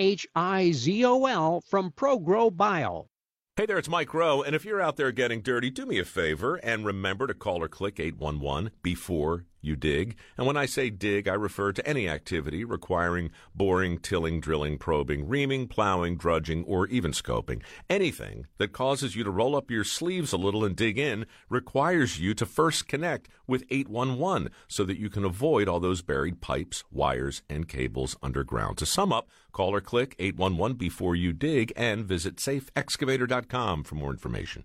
RHIZOL from ProGrow Bio. Hey there, it's Mike Rowe, and if you're out there getting dirty, do me a favor and remember to call or click 811 before you dig. And when I say dig, I refer to any activity requiring boring, tilling, drilling, probing, reaming, plowing, drudging, or even scoping. Anything that causes you to roll up your sleeves a little and dig in requires you to first connect with 811 so that you can avoid all those buried pipes, wires, and cables underground. To sum up, call or click 811 before you dig and visit safeexcavator.com for more information.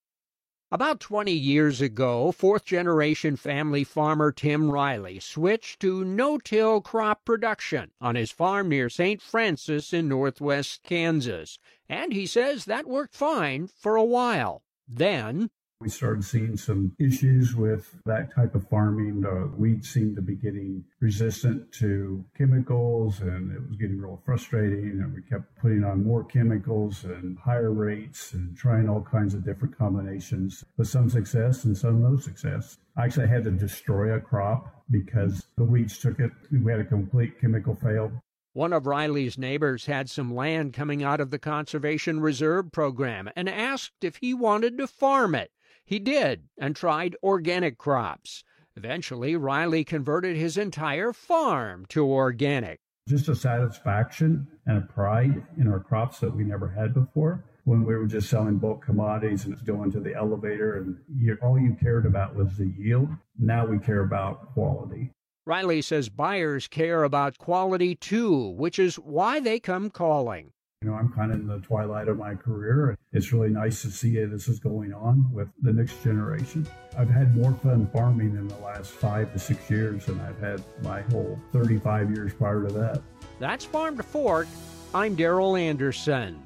About 20 years ago, fourth-generation family farmer Tim Riley switched to no-till crop production on his farm near St. Francis in northwest Kansas. And he says that worked fine for a while. Then we started seeing some issues with that type of farming. The weeds seemed to be getting resistant to chemicals, and it was getting real frustrating. And we kept putting on more chemicals and higher rates and trying all kinds of different combinations with some success and some no success. I actually had to destroy a crop because the weeds took it. We had a complete chemical fail. One of Riley's neighbors had some land coming out of the Conservation Reserve Program and asked if he wanted to farm it. He did, and tried organic crops. Eventually, Riley converted his entire farm to organic. Just a satisfaction and a pride in our crops that we never had before. When we were just selling bulk commodities and it's going to the elevator and all you cared about was the yield, now we care about quality. Riley says buyers care about quality too, which is why they come calling. You know, I'm kind of in the twilight of my career. It's really nice to see this is going on with the next generation. I've had more fun farming in the last 5 to 6 years than I've had my whole 35 years prior to that. That's Farm to Fork. I'm Daryl Anderson.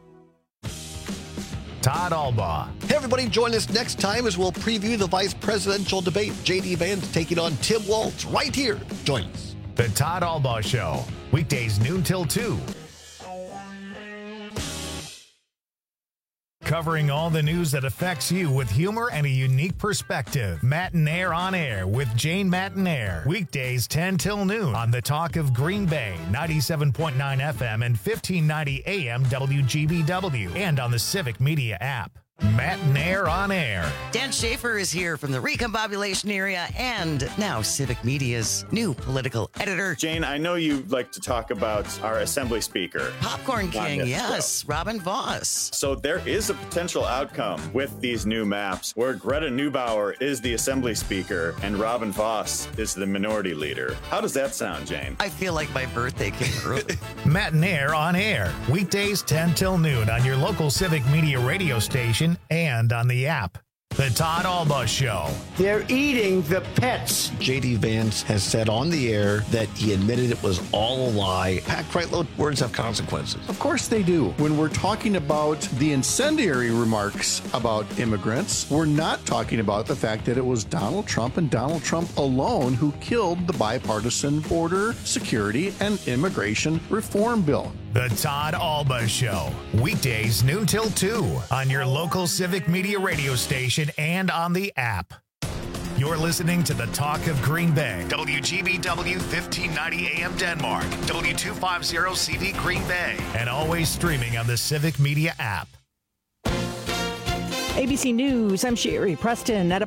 Todd Albaugh. Hey, everybody, join us next time as we'll preview the vice presidential debate. J.D. Vance taking on Tim Walz right here. Join us. The Todd Albaugh Show, weekdays noon till 2. Covering all the news that affects you with humor and a unique perspective. Matinaire on Air with Jane Matinaire. Weekdays 10 till noon on the Talk of Green Bay, 97.9 FM and 1590 AM WGBW, and on the Civic Media app. Matinaire on Air. Dan Schaefer is here from the Recombobulation area and now Civic Media's new political editor. Jane, I know you like to talk about our Assembly Speaker. Popcorn King, yes, Robin Vos. So there is a potential outcome with these new maps where Greta Neubauer is the Assembly Speaker and Robin Vos is the Minority Leader. How does that sound, Jane? I feel like my birthday came early. Matinaire on Air. Weekdays 10 till noon on your local Civic Media radio station and on the app. The Todd Alba Show. They're eating the pets. J.D. Vance has said on the air that he admitted it was all a lie. Packed right load, words have consequences. Of course they do. When we're talking about the incendiary remarks about immigrants, we're not talking about the fact that it was Donald Trump and Donald Trump alone who killed the bipartisan border security and immigration reform bill. The Todd Alba Show. Weekdays noon till 2 on your local Civic Media radio station and on the app. You're listening to the Talk of Green Bay. WGBW 1590 AM Denmark. W250CV Green Bay. And always streaming on the Civic Media app. ABC News, I'm Sherry Preston. At a